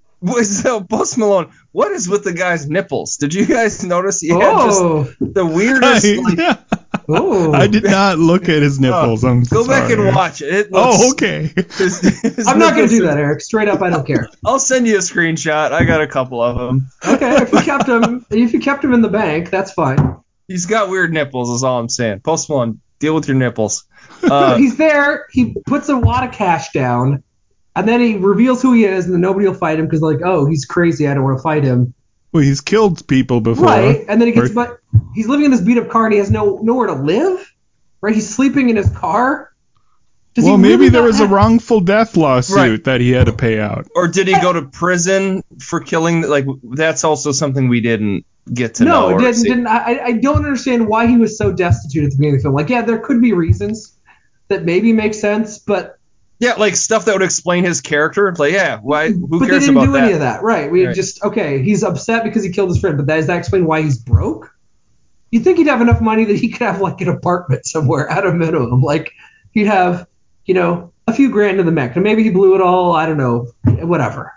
Speaker 4: So Post Malone, what is with the guy's nipples? Did you guys notice he had
Speaker 3: Oh.
Speaker 4: just the weirdest?
Speaker 5: I,
Speaker 4: like,
Speaker 5: yeah.
Speaker 3: Oh.
Speaker 5: I did not look at his nipples. I'm
Speaker 4: Go
Speaker 5: sorry.
Speaker 4: back and watch it. It looks,
Speaker 5: Oh, okay.
Speaker 4: his- his
Speaker 3: I'm not going
Speaker 4: nipples
Speaker 3: to do
Speaker 4: are-
Speaker 3: that, Eric. Straight up, I don't care.
Speaker 4: I'll send you a screenshot. I got a couple of them.
Speaker 3: Okay, if you kept him, if you kept him in the bank, that's fine.
Speaker 4: He's got weird nipples, is all I'm saying. Post Malone, deal with your nipples. Uh,
Speaker 3: He's there. He puts a lot of cash down, and then he reveals who he is, and then nobody will fight him because, like, oh, he's crazy. I don't want to fight him.
Speaker 5: Well, he's killed people before.
Speaker 3: Right, and then he gets,
Speaker 5: Or-
Speaker 3: but he's living in this beat up car, and he has no nowhere to live. Right, he's sleeping in his car. Does
Speaker 5: well,
Speaker 3: he
Speaker 5: maybe
Speaker 3: really
Speaker 5: there
Speaker 3: not
Speaker 5: was
Speaker 3: have-
Speaker 5: a wrongful death lawsuit
Speaker 4: Right.
Speaker 5: that he had to pay out.
Speaker 4: or did he go to prison for killing? Like, that's also something we didn't get to
Speaker 3: No,
Speaker 4: know.
Speaker 3: it
Speaker 4: or
Speaker 3: didn't.
Speaker 4: see.
Speaker 3: didn't I, I don't understand why he was so destitute at the beginning of the film. Like, yeah, there could be reasons that maybe make sense, but
Speaker 4: Yeah, like stuff that would explain his character. Like, yeah, why? Who
Speaker 3: but they
Speaker 4: cares
Speaker 3: didn't
Speaker 4: about
Speaker 3: do
Speaker 4: that?
Speaker 3: any of that. Right? We
Speaker 4: Right.
Speaker 3: just okay. He's upset because he killed his friend, but that, does that explain why he's broke? You'd think he'd have enough money that he could have like an apartment somewhere at a minimum. Like he'd have, you know, a few grand in the bank, and maybe he blew it all. I don't know. Whatever.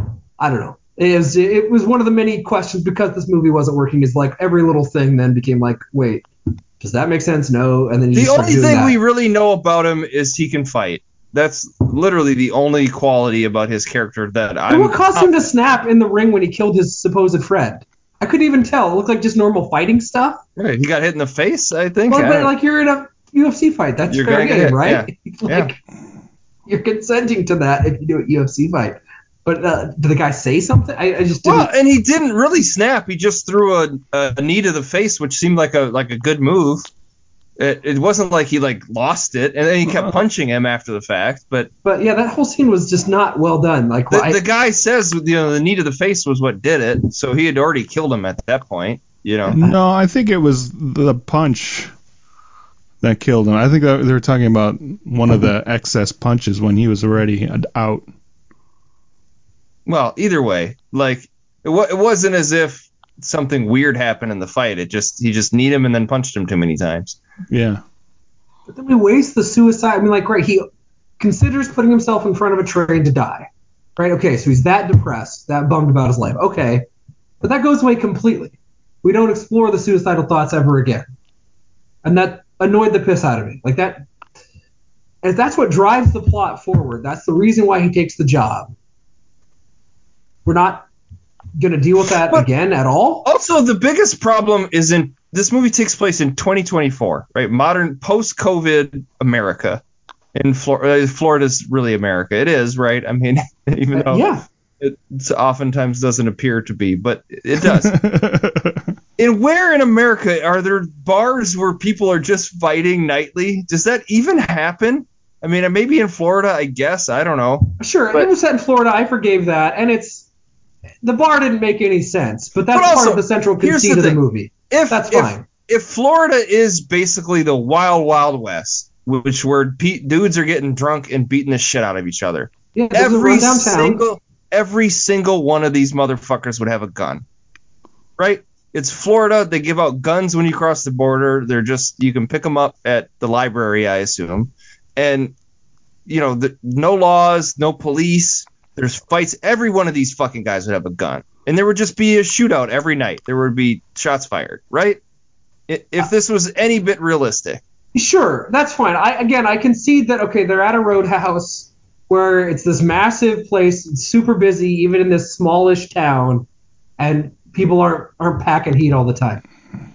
Speaker 3: I don't know. It was it was one of the many questions because this movie wasn't working. Is like every little thing then became like, wait, does that make sense? No, and then you
Speaker 4: The
Speaker 3: just start
Speaker 4: only
Speaker 3: doing
Speaker 4: thing
Speaker 3: that.
Speaker 4: we really know about him is he can fight. That's literally the only quality about his character that
Speaker 3: And
Speaker 4: I'm.
Speaker 3: what caused him to snap in the ring when he killed his supposed friend? I couldn't even tell. It looked like just normal fighting stuff.
Speaker 4: Right, he got hit in the face, I think.
Speaker 3: Well,
Speaker 4: I
Speaker 3: but
Speaker 4: don't-
Speaker 3: like you're in a U F C fight. That's
Speaker 4: You're
Speaker 3: fair
Speaker 4: gonna get
Speaker 3: game,
Speaker 4: hit,
Speaker 3: right?
Speaker 4: yeah.
Speaker 3: like you're consenting to that if you do a U F C fight. But uh, did the guy say something? I, I just didn't.
Speaker 4: Well, and he didn't really snap. He just threw a, a knee to the face, which seemed like a like a good move. It, it wasn't like he like lost it, and then he kept punching him after the fact. But
Speaker 3: But yeah, that whole scene was just not well done. Like
Speaker 4: the,
Speaker 3: why?
Speaker 4: the guy says, you know, the knee to the face was what did it. So he had already killed him at that point. You know.
Speaker 5: No, I think it was the punch that killed him. I think that they were talking about one of the excess punches when he was already out.
Speaker 4: Well, either way, like it, wa- it wasn't as if something weird happened in the fight. It just he just kneed him and then punched him too many times.
Speaker 5: Yeah.
Speaker 3: But then we waste the suicide. I mean, like, right? He considers putting himself in front of a train to die. Right? Okay, so he's that depressed, that bummed about his life. Okay, but that goes away completely. We don't explore the suicidal thoughts ever again, and that annoyed the piss out of me. Like that. If that's what drives the plot forward, that's the reason why he takes the job. We're not going to deal with that
Speaker 4: But-
Speaker 3: again at all.
Speaker 4: Also, the biggest problem is in this movie takes place in twenty twenty-four, right? Modern post-COVID America. In Florida, Florida's really America. It is, right? I mean, even though
Speaker 3: Uh, yeah.
Speaker 4: it oftentimes doesn't appear to be, but it does. And where in America are there bars where people are just fighting nightly? Does that even happen? I mean, maybe in Florida, I guess. I don't know.
Speaker 3: Sure,
Speaker 4: But-
Speaker 3: it was set in Florida. I forgave that, and it's the bar didn't make any sense, but that's
Speaker 4: But also,
Speaker 3: part of the central
Speaker 4: here's
Speaker 3: conceit
Speaker 4: the
Speaker 3: of the
Speaker 4: thing.
Speaker 3: movie.
Speaker 4: If
Speaker 3: That's
Speaker 4: if,
Speaker 3: fine.
Speaker 4: if Florida is basically the wild, wild west, which where pe- dudes are getting drunk and beating the shit out of each other,
Speaker 3: Yeah, this is a
Speaker 4: every
Speaker 3: rundown town.
Speaker 4: single every single one of these motherfuckers would have a gun, right? It's Florida. They give out guns when you cross the border. They're just you can pick them up at the library, I assume, and you know the, no laws, no police. There's fights. Every one of these fucking guys would have a gun, and there would just be a shootout every night. There would be shots fired, right? I- If this was any bit realistic.
Speaker 3: Sure, that's fine. I again, I concede that okay, they're at a roadhouse where it's this massive place, it's super busy, even in this smallish town, and people aren't aren't packing heat all the time.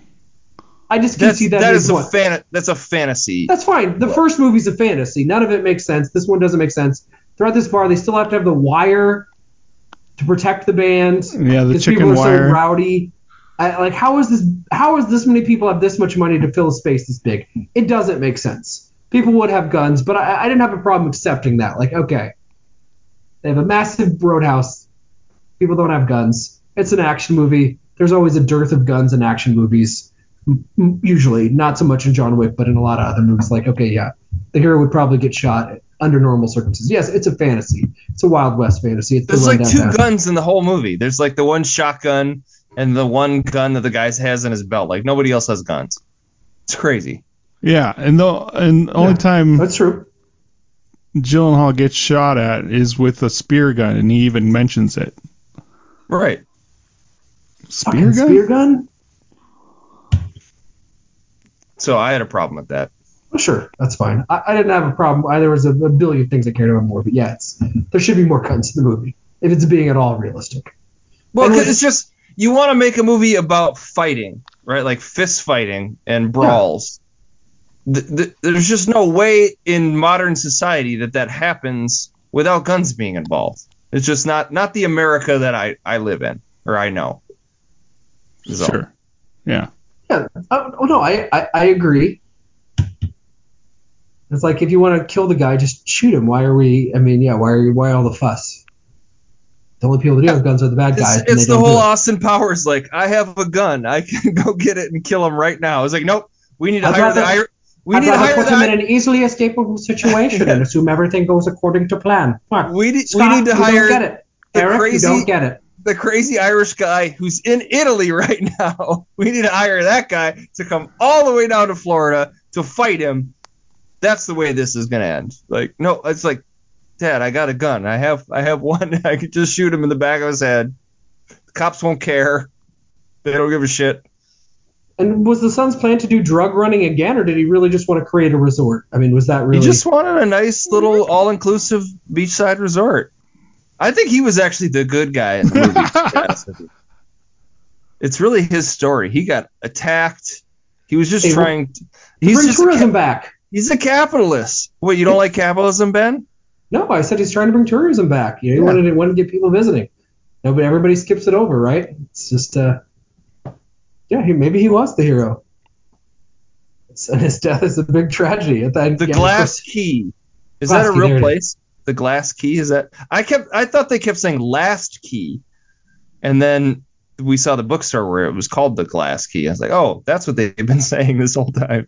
Speaker 3: I just
Speaker 4: That's
Speaker 3: concede that.
Speaker 4: that
Speaker 3: makes
Speaker 4: is a
Speaker 3: one.
Speaker 4: fan. That's a fantasy.
Speaker 3: That's fine. The first movie's a fantasy. None of it makes sense. This one doesn't make sense. They're at this bar. They still have to have the wire to protect the band.
Speaker 5: Yeah, the
Speaker 3: Because
Speaker 5: chicken
Speaker 3: people are
Speaker 5: wire.
Speaker 3: so rowdy. I, like, how is this? How is this many people have this much money to fill a space this big? It doesn't make sense. People would have guns, but I, I didn't have a problem accepting that. Like, okay, they have a massive roadhouse. People don't have guns. It's an action movie. There's always a dearth of guns in action movies. M- Usually, not so much in John Wick, but in a lot of other movies. Like, okay, yeah, the hero would probably get shot under normal circumstances. Yes, it's a fantasy. It's a Wild West fantasy. It's the
Speaker 4: There's like
Speaker 3: rundown
Speaker 4: two
Speaker 3: fantasy.
Speaker 4: guns in the whole movie. There's like the one shotgun and the one gun that the guy has in his belt. Like nobody else has guns. It's crazy.
Speaker 5: Yeah, and the and only
Speaker 3: Yeah,
Speaker 5: time
Speaker 3: That's true.
Speaker 5: Gyllenhaal gets shot at is with a spear gun, and he even mentions it.
Speaker 4: Right.
Speaker 5: Spear gun?
Speaker 3: Spear gun?
Speaker 4: So I had a problem with that.
Speaker 3: Well, sure, that's fine. I, I didn't have a problem. I, there was a, a billion things I cared about more, but yeah, it's, there should be more guns in the movie if it's being at all realistic.
Speaker 4: Well,
Speaker 3: And
Speaker 4: because
Speaker 3: with-
Speaker 4: it's just you want to make a movie about fighting, right? Like fist fighting and brawls. Th- th- there's just no way in modern society that that happens without guns being involved. It's just not not the America that I, I live in or I know. So.
Speaker 5: Sure. Yeah.
Speaker 3: Yeah. Oh, oh no, I, I, I agree. It's like if you want to kill the guy, just shoot him. Why are we? I mean, yeah. Why are you? Why all the fuss? The only people that do have guns are the bad guys.
Speaker 4: It's,
Speaker 3: and
Speaker 4: it's
Speaker 3: they
Speaker 4: the
Speaker 3: don't
Speaker 4: whole
Speaker 3: do it.
Speaker 4: Austin Powers. Like I have a gun, I can go get it and kill him right now. It's like nope. We need to
Speaker 3: I'd
Speaker 4: hire
Speaker 3: rather-
Speaker 4: the Ir- We
Speaker 3: I'd
Speaker 4: need to
Speaker 3: rather
Speaker 4: hire
Speaker 3: put
Speaker 4: the
Speaker 3: him
Speaker 4: I-
Speaker 3: in an easily escapable situation
Speaker 4: Yeah.
Speaker 3: and assume everything goes according to plan. Come on,
Speaker 4: We need- we
Speaker 3: Scott,
Speaker 4: need to
Speaker 3: you
Speaker 4: hire
Speaker 3: Don't get it,
Speaker 4: the
Speaker 3: Eric.
Speaker 4: crazy-
Speaker 3: You don't get it.
Speaker 4: the crazy Irish guy who's in Italy right now. We need to hire that guy to come all the way down to Florida to fight him. That's the way this is gonna end. Like, no, it's like, Dad, I got a gun. I have, I have one. I could just shoot him in the back of his head. The cops won't care. They don't give a shit.
Speaker 3: And was the son's plan to do drug running again, or did he really just want to create a resort? I mean, was that really?
Speaker 4: He just wanted a nice little all-inclusive beachside resort. I think he was actually the good guy in the movie. To be honest with you. It's really his story. He got attacked. He was just
Speaker 3: Hey,
Speaker 4: trying. To,
Speaker 3: He's
Speaker 4: he's
Speaker 3: bring
Speaker 4: just a
Speaker 3: tourism
Speaker 4: ca-
Speaker 3: back.
Speaker 4: He's a capitalist. What, you don't like capitalism, Ben?
Speaker 3: No, I said he's trying to bring tourism back. You know, he
Speaker 4: Yeah.
Speaker 3: wanted to, wanted to get people visiting. No, but everybody skips it over, right? It's just, uh, yeah, he, maybe he was the hero. And his death is a big tragedy. At the,
Speaker 4: The
Speaker 3: yeah,
Speaker 4: Glass Key. Is
Speaker 3: Glass
Speaker 4: that a
Speaker 3: Key, there
Speaker 4: real
Speaker 3: it
Speaker 4: place? The Glass Key? Is that? I kept. I thought they kept saying Last Key, and then we saw the bookstore where it was called the Glass Key. I was like, oh, that's what they've been saying this whole time.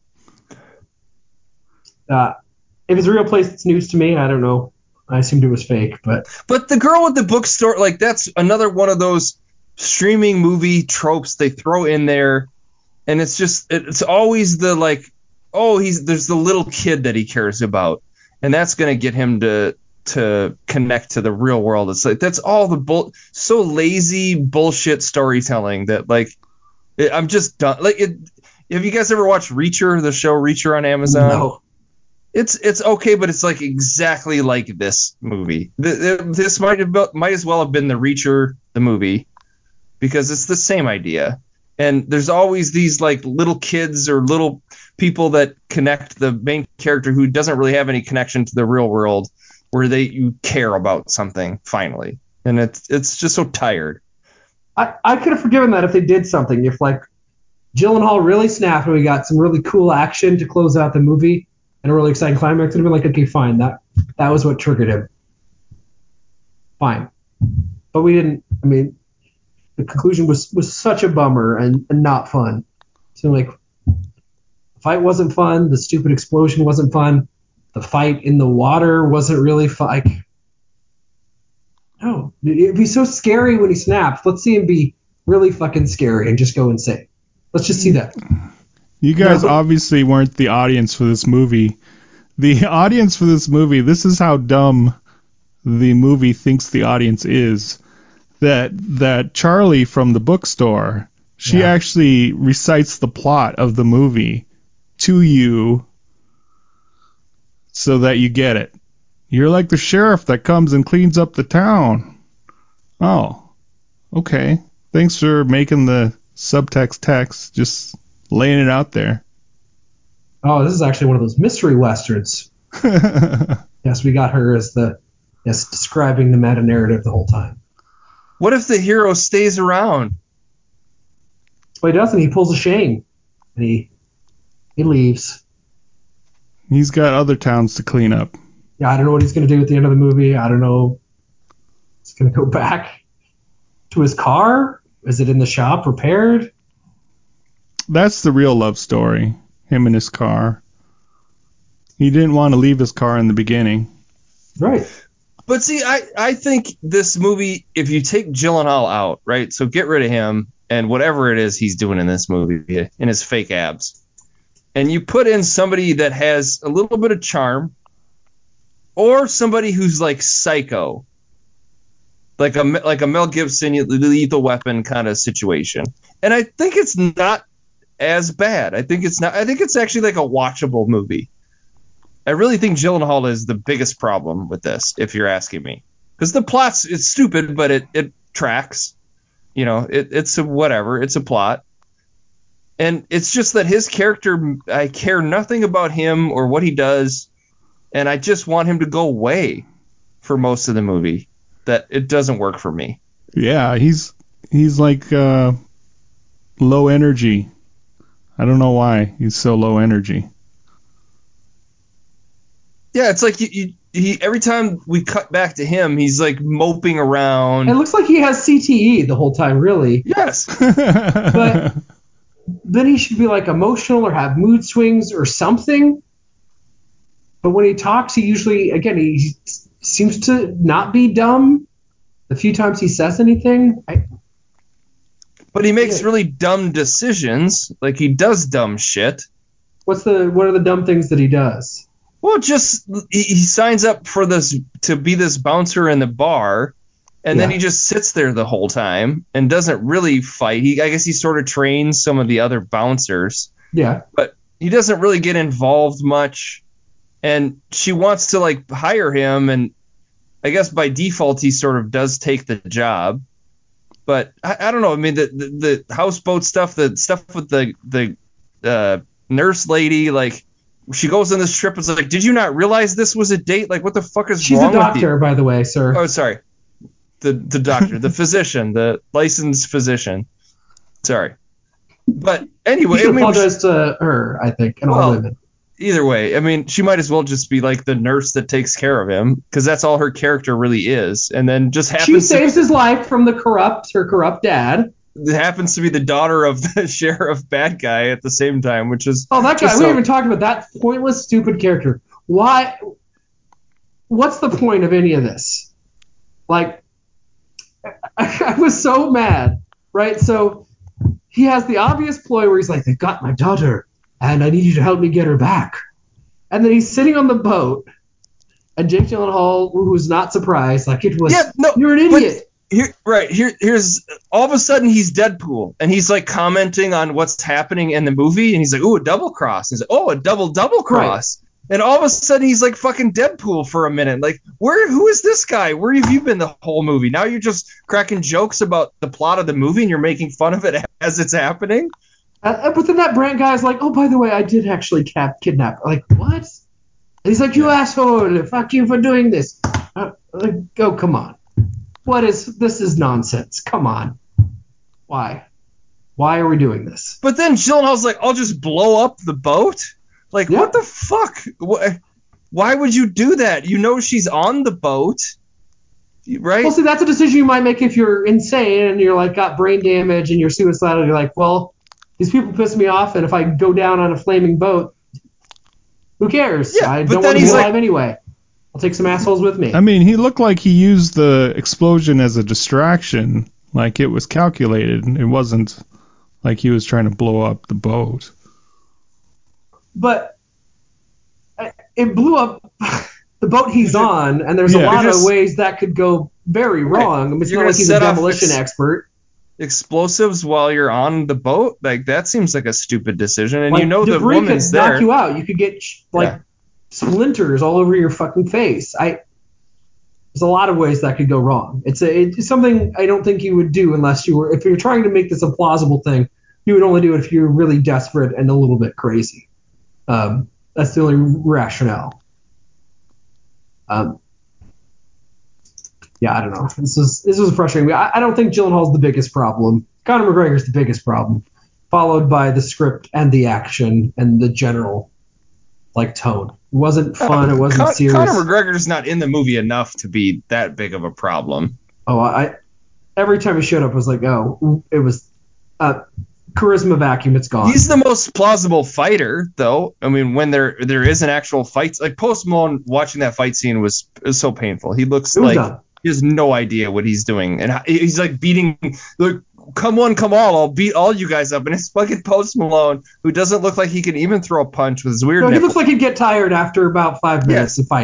Speaker 3: Uh, if it's a real place, it's news to me. I don't know. I assumed it was fake, but
Speaker 4: But the girl at the bookstore, like that's another one of those streaming movie tropes they throw in there, and it's just it's always the like, oh, he's there's the little kid that he cares about, and that's gonna get him to to connect to the real world. It's like that's all the bull so lazy bullshit storytelling that like it, I'm just done. Like, it, have you guys ever watched Reacher, the show Reacher on Amazon?
Speaker 3: no.
Speaker 4: It's it's okay, but it's like exactly like this movie. Th- th- This might have been, might as well have been the Reacher the movie, because it's the same idea. And there's always these like little kids or little people that connect the main character who doesn't really have any connection to the real world, where they you care about something finally, and it's it's just so tired.
Speaker 3: I, I could have forgiven that if they did something. If like Gyllenhaal really snapped and we got some really cool action to close out the movie and a really exciting climax, would have been like, okay, fine, that that was what triggered him. Fine, but we didn't. I mean, the conclusion was was such a bummer and, and not fun. So like, the fight wasn't fun. The stupid explosion wasn't fun. The fight in the water wasn't really fun. Like, no, it'd be so scary when he snaps. Let's see him be really fucking scary and just go insane. Let's just see that.
Speaker 5: You guys
Speaker 3: No.
Speaker 5: obviously weren't the audience for this movie. The audience for this movie, this is how dumb the movie thinks the audience is. That that Charlie from the bookstore, she
Speaker 3: Yeah.
Speaker 5: actually recites the plot of the movie to you so that you get it. You're like the sheriff that comes and cleans up the town. Oh, okay. Thanks for making the subtext text, just laying it out there.
Speaker 3: Oh, this is actually one of those mystery westerns. Yes, we got her as the yes describing the meta narrative the whole time.
Speaker 4: What if the hero stays around?
Speaker 3: But he doesn't. He pulls a Shane, and he he leaves.
Speaker 5: He's got other towns to clean up.
Speaker 3: Yeah, I don't know what he's gonna do at the end of the movie. I don't know. He's gonna go back to his car. Is it in the shop repaired?
Speaker 5: That's the real love story. Him and his car. He didn't want to leave his car in the beginning.
Speaker 3: Right.
Speaker 4: But see, I, I think this movie, if you take Gyllenhaal out, right, so get rid of him and whatever it is he's doing in this movie, in his fake abs, and you put in somebody that has a little bit of charm, or somebody who's like Psycho, like a like a Mel Gibson Lethal Weapon kind of situation. And I think it's not as bad. I think it's not. I think it's actually like a watchable movie. I really think Gyllenhaal is the biggest problem with this, if you're asking me, because the plot's it's stupid, but it it tracks. You know, it, it's a whatever. It's a plot. And it's just that his character, I care nothing about him or what he does, and I just want him to go away for most of the movie. That it doesn't work for me.
Speaker 5: Yeah, he's he's like uh, low energy. I don't know why he's so low energy.
Speaker 4: Yeah, it's like you, you, he every time we cut back to him, he's like moping around.
Speaker 3: It looks like he has C T E the whole time, really.
Speaker 4: Yes.
Speaker 3: But then he should be like emotional or have mood swings or something. But when he talks, he usually, again, he seems to not be dumb. The few times he says anything, I,
Speaker 4: but he makes
Speaker 3: yeah.
Speaker 4: really dumb decisions. Like he does dumb shit.
Speaker 3: What's the what are the dumb things that he does?
Speaker 4: Well, just he, he signs up for this to be this bouncer in the bar, and yeah. then he just sits there the whole time and doesn't really fight. He, I guess he sort of trains some of the other bouncers.
Speaker 3: Yeah.
Speaker 4: But he doesn't really get involved much. And she wants to like hire him, and I guess by default he sort of does take the job. But I, I don't know. I mean, the, the the houseboat stuff, the stuff with the the uh, nurse lady, like she goes on this trip. It's like, did you not realize this was a date? Like, what the fuck is
Speaker 3: She's
Speaker 4: wrong
Speaker 3: a doctor,
Speaker 4: with you?
Speaker 3: by the way, sir.
Speaker 4: Oh, sorry. The the doctor, the physician, the licensed physician. Sorry. But anyway,
Speaker 3: you should
Speaker 4: I mean,
Speaker 3: apologize to her, I think, and
Speaker 4: well,
Speaker 3: all women.
Speaker 4: Either way, I mean, she might as well just be like the nurse that takes care of him, because that's all her character really is. And then just happens
Speaker 3: she saves
Speaker 4: to,
Speaker 3: his life from the corrupt, her corrupt dad.
Speaker 4: It happens to be the daughter of the sheriff bad guy at the same time, which is
Speaker 3: oh that guy.
Speaker 4: So,
Speaker 3: we haven't even talked about that pointless, stupid character. Why? What's the point of any of this? Like, I, I was so mad, right? So he has the obvious ploy where he's like, "They got my daughter, and I need you to help me get her back." And then he's sitting on the boat, and Jake Gyllenhaal, who's not surprised, like it was,
Speaker 4: yeah, no,
Speaker 3: you're an idiot.
Speaker 4: Here, right here, here's all of a sudden he's Deadpool, and he's like commenting on what's happening in the movie, and he's like, "Ooh, a double cross." He's like, "Oh, a double double cross." Right. And all of a sudden he's like fucking Deadpool for a minute. Like, where? Who is this guy? Where have you been the whole movie? Now you're just cracking jokes about the plot of the movie, and you're making fun of it as it's happening.
Speaker 3: Uh, but then that Brant guy's like, "Oh, by the way, I did actually cap- kidnap her." Like, what? And he's like, "You yeah. asshole! Fuck you for doing this." Uh, like, oh, come on. What is this? Is nonsense. Come on. Why? Why are we doing this?
Speaker 4: But then Gyllenhaal's like, "I'll just blow up the boat." Like, yeah. what the fuck? Why would you do that? You know she's on the boat, right?
Speaker 3: Well, see, that's a decision you might make if you're insane and you're like got brain damage and you're suicidal. You're like, well, these people piss me off, and if I go down on a flaming boat, who cares?
Speaker 4: Yeah,
Speaker 3: I
Speaker 4: but
Speaker 3: don't
Speaker 4: then
Speaker 3: want to be
Speaker 4: he's
Speaker 3: alive
Speaker 4: like,
Speaker 3: anyway. I'll take some assholes with me.
Speaker 5: I mean, he looked like he used the explosion as a distraction, like it was calculated. It wasn't like he was trying to blow up the boat.
Speaker 3: But it blew up the boat he's on, and there's yeah, a lot just, of ways that could go very wrong. I mean, it's
Speaker 4: you're
Speaker 3: not like he's a demolition
Speaker 4: ex-
Speaker 3: expert.
Speaker 4: Explosives while you're on the boat, like that seems like a stupid decision. And
Speaker 3: like,
Speaker 4: you know the woman's
Speaker 3: could
Speaker 4: there.
Speaker 3: Knock you out. You could get like yeah. splinters all over your fucking face. I there's a lot of ways that could go wrong. It's a it's something I don't think you would do unless you were if you're trying to make this a plausible thing. You would only do it if you're really desperate and a little bit crazy. Um, that's the only rationale. Um, yeah, I don't know. This is this was frustrating. I, I don't think Gyllenhaal's the biggest problem. Conor McGregor's the biggest problem, followed by the script and the action and the general like tone. It wasn't fun. It wasn't
Speaker 4: Con-
Speaker 3: serious.
Speaker 4: Conor McGregor's not in the movie enough to be that big of a problem.
Speaker 3: Oh, I every time he showed up, I was like, oh, it was uh, charisma vacuum. It's gone.
Speaker 4: He's the most plausible fighter, though. I mean, when there there is an actual fight, like Post Malone watching that fight scene was, was so painful. He looks like done. He has no idea what he's doing, and he's like beating like. Come one, come all, I'll beat all you guys up. And it's fucking Post Malone, who doesn't look like he can even throw a punch with his weird
Speaker 3: no, he
Speaker 4: nipple.
Speaker 3: looks like he'd get tired after about five minutes yeah. of fighting.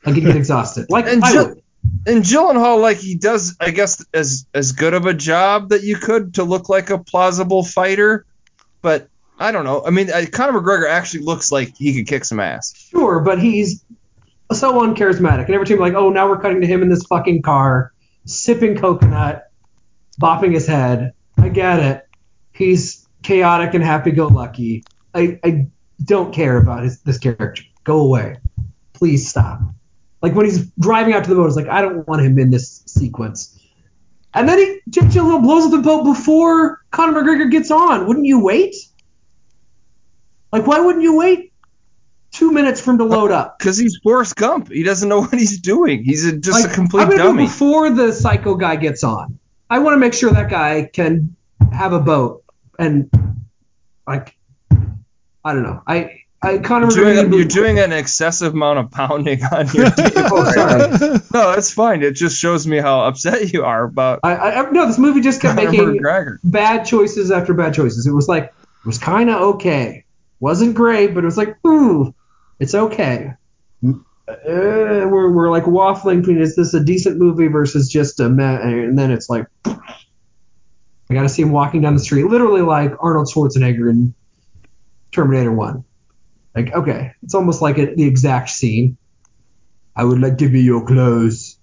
Speaker 3: Like he'd get exhausted. Like
Speaker 4: and
Speaker 3: I
Speaker 4: Jill-
Speaker 3: would.
Speaker 4: And Gyllenhaal, like he does, I guess, as as good of a job that you could to look like a plausible fighter, but I don't know. I mean, uh, Conor McGregor actually looks like he could kick some ass.
Speaker 3: Sure, but he's so uncharismatic, and every time like, oh, now we're cutting to him in this fucking car, sipping coconut, bopping his head. I get it. He's chaotic and happy-go-lucky. I I don't care about his this character. Go away. Please stop. Like when he's driving out to the boat, it's like, I don't want him in this sequence. And then he, Jake Gyllenhaal blows up the boat before Conor McGregor gets on. Wouldn't you wait? Like, why wouldn't you wait two minutes for him to load up?
Speaker 4: Because he's Forrest Gump. He doesn't know what he's doing. He's a, just
Speaker 3: like,
Speaker 4: a complete
Speaker 3: I'm gonna
Speaker 4: dummy.
Speaker 3: Do it before the psycho guy gets on. I want to make sure that guy can have a boat and, like, I don't know. I... I, Conor
Speaker 4: you're, doing,
Speaker 3: McGregor,
Speaker 4: you're doing an excessive amount of pounding on your table.
Speaker 3: Oh, sorry.
Speaker 4: No, it's fine. It just shows me how upset you are about.
Speaker 3: I, I no, this movie just kept
Speaker 4: Conor
Speaker 3: making
Speaker 4: McGregor.
Speaker 3: bad choices after bad choices. It was like it was kind of okay, wasn't great, but it was like, ooh, it's okay. Uh, we're we're like waffling between is this a decent movie versus just a meh, and then it's like I got to see him walking down the street, literally like Arnold Schwarzenegger in Terminator One. Like, okay, it's almost like a, the exact scene. I would like to be your clothes.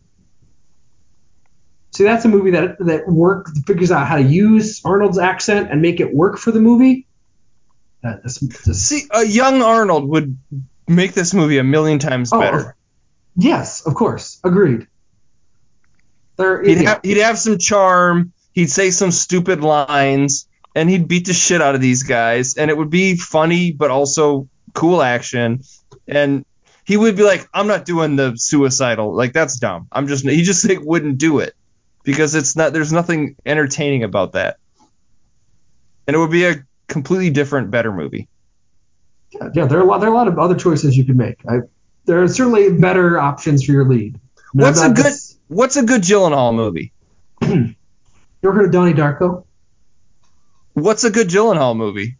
Speaker 3: See, that's a movie that that work figures out how to use Arnold's accent and make it work for the movie. That, that's, that's,
Speaker 4: See, a young Arnold would make this movie a million times
Speaker 3: oh,
Speaker 4: better.
Speaker 3: Yes, of course, agreed. There,
Speaker 4: he'd,
Speaker 3: yeah.
Speaker 4: have, he'd have some charm. He'd say some stupid lines, and he'd beat the shit out of these guys, and it would be funny, but also cool action. And he would be like, I'm not doing the suicidal. Like, that's dumb. I'm just, he just like, wouldn't do it because it's not, there's nothing entertaining about that. And it would be a completely different, better movie.
Speaker 3: Yeah, yeah there are a lot, there are a lot of other choices you could make. I, there are certainly better options for your lead. No,
Speaker 4: what's a good,
Speaker 3: this,
Speaker 4: what's a good Gyllenhaal movie?
Speaker 3: You ever heard of Donnie Darko?
Speaker 4: What's a good Gyllenhaal movie?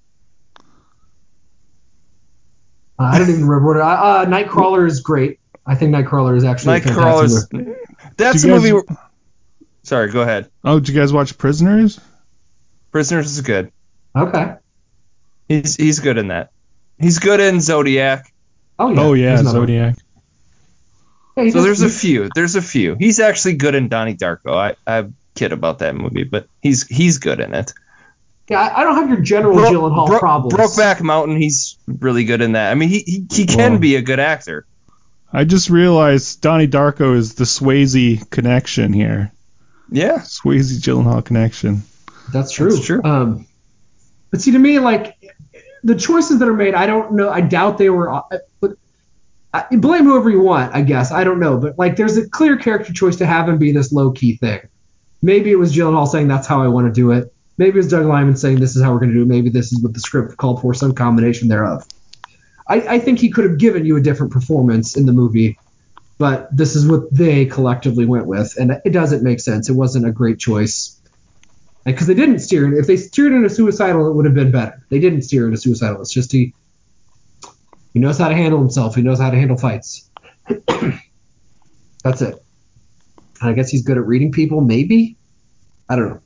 Speaker 3: Uh, I don't even remember what. Uh, uh, Nightcrawler is great. I think Nightcrawler is actually
Speaker 4: Nightcrawler's.
Speaker 3: a fantastic movie.
Speaker 4: That's a movie. Where, sorry, go ahead.
Speaker 5: Oh, did you guys watch Prisoners?
Speaker 4: Prisoners is good.
Speaker 3: Okay.
Speaker 4: He's he's good in that. He's good in Zodiac.
Speaker 3: Oh yeah.
Speaker 5: Oh yeah, Zodiac.
Speaker 3: Yeah,
Speaker 4: so there's a few. There's a few. He's actually good in Donnie Darko. I I kid about that movie, but he's he's good in it.
Speaker 3: Yeah, I, I don't have your general
Speaker 4: Bro,
Speaker 3: Gyllenhaal
Speaker 4: Bro,
Speaker 3: problems.
Speaker 4: Brokeback Mountain, he's really good in that. I mean, he he, he can
Speaker 5: Whoa.
Speaker 4: be a good actor.
Speaker 5: I just realized Donnie Darko is the Swayze connection here.
Speaker 3: Yeah.
Speaker 5: Swayze Gyllenhaal connection.
Speaker 3: That's true.
Speaker 4: That's true.
Speaker 3: Um, but see, to me, like, the choices that are made, I don't know. I doubt they were. Uh, but I, blame whoever you want, I guess. I don't know. But, like, there's a clear character choice to have him be this low-key thing. Maybe it was Gyllenhaal saying, that's how I want to do it. Maybe it was Doug Liman saying, this is how we're going to do it. Maybe this is what the script called for, some combination thereof. I, I think he could have given you a different performance in the movie, but this is what they collectively went with, and it doesn't make sense. It wasn't a great choice. Because they didn't steer it. If they steered into suicidal, it would have been better. They didn't steer into suicidal. It's just he he knows how to handle himself. He knows how to handle fights. That's it. And I guess he's good at reading people, maybe? I don't know.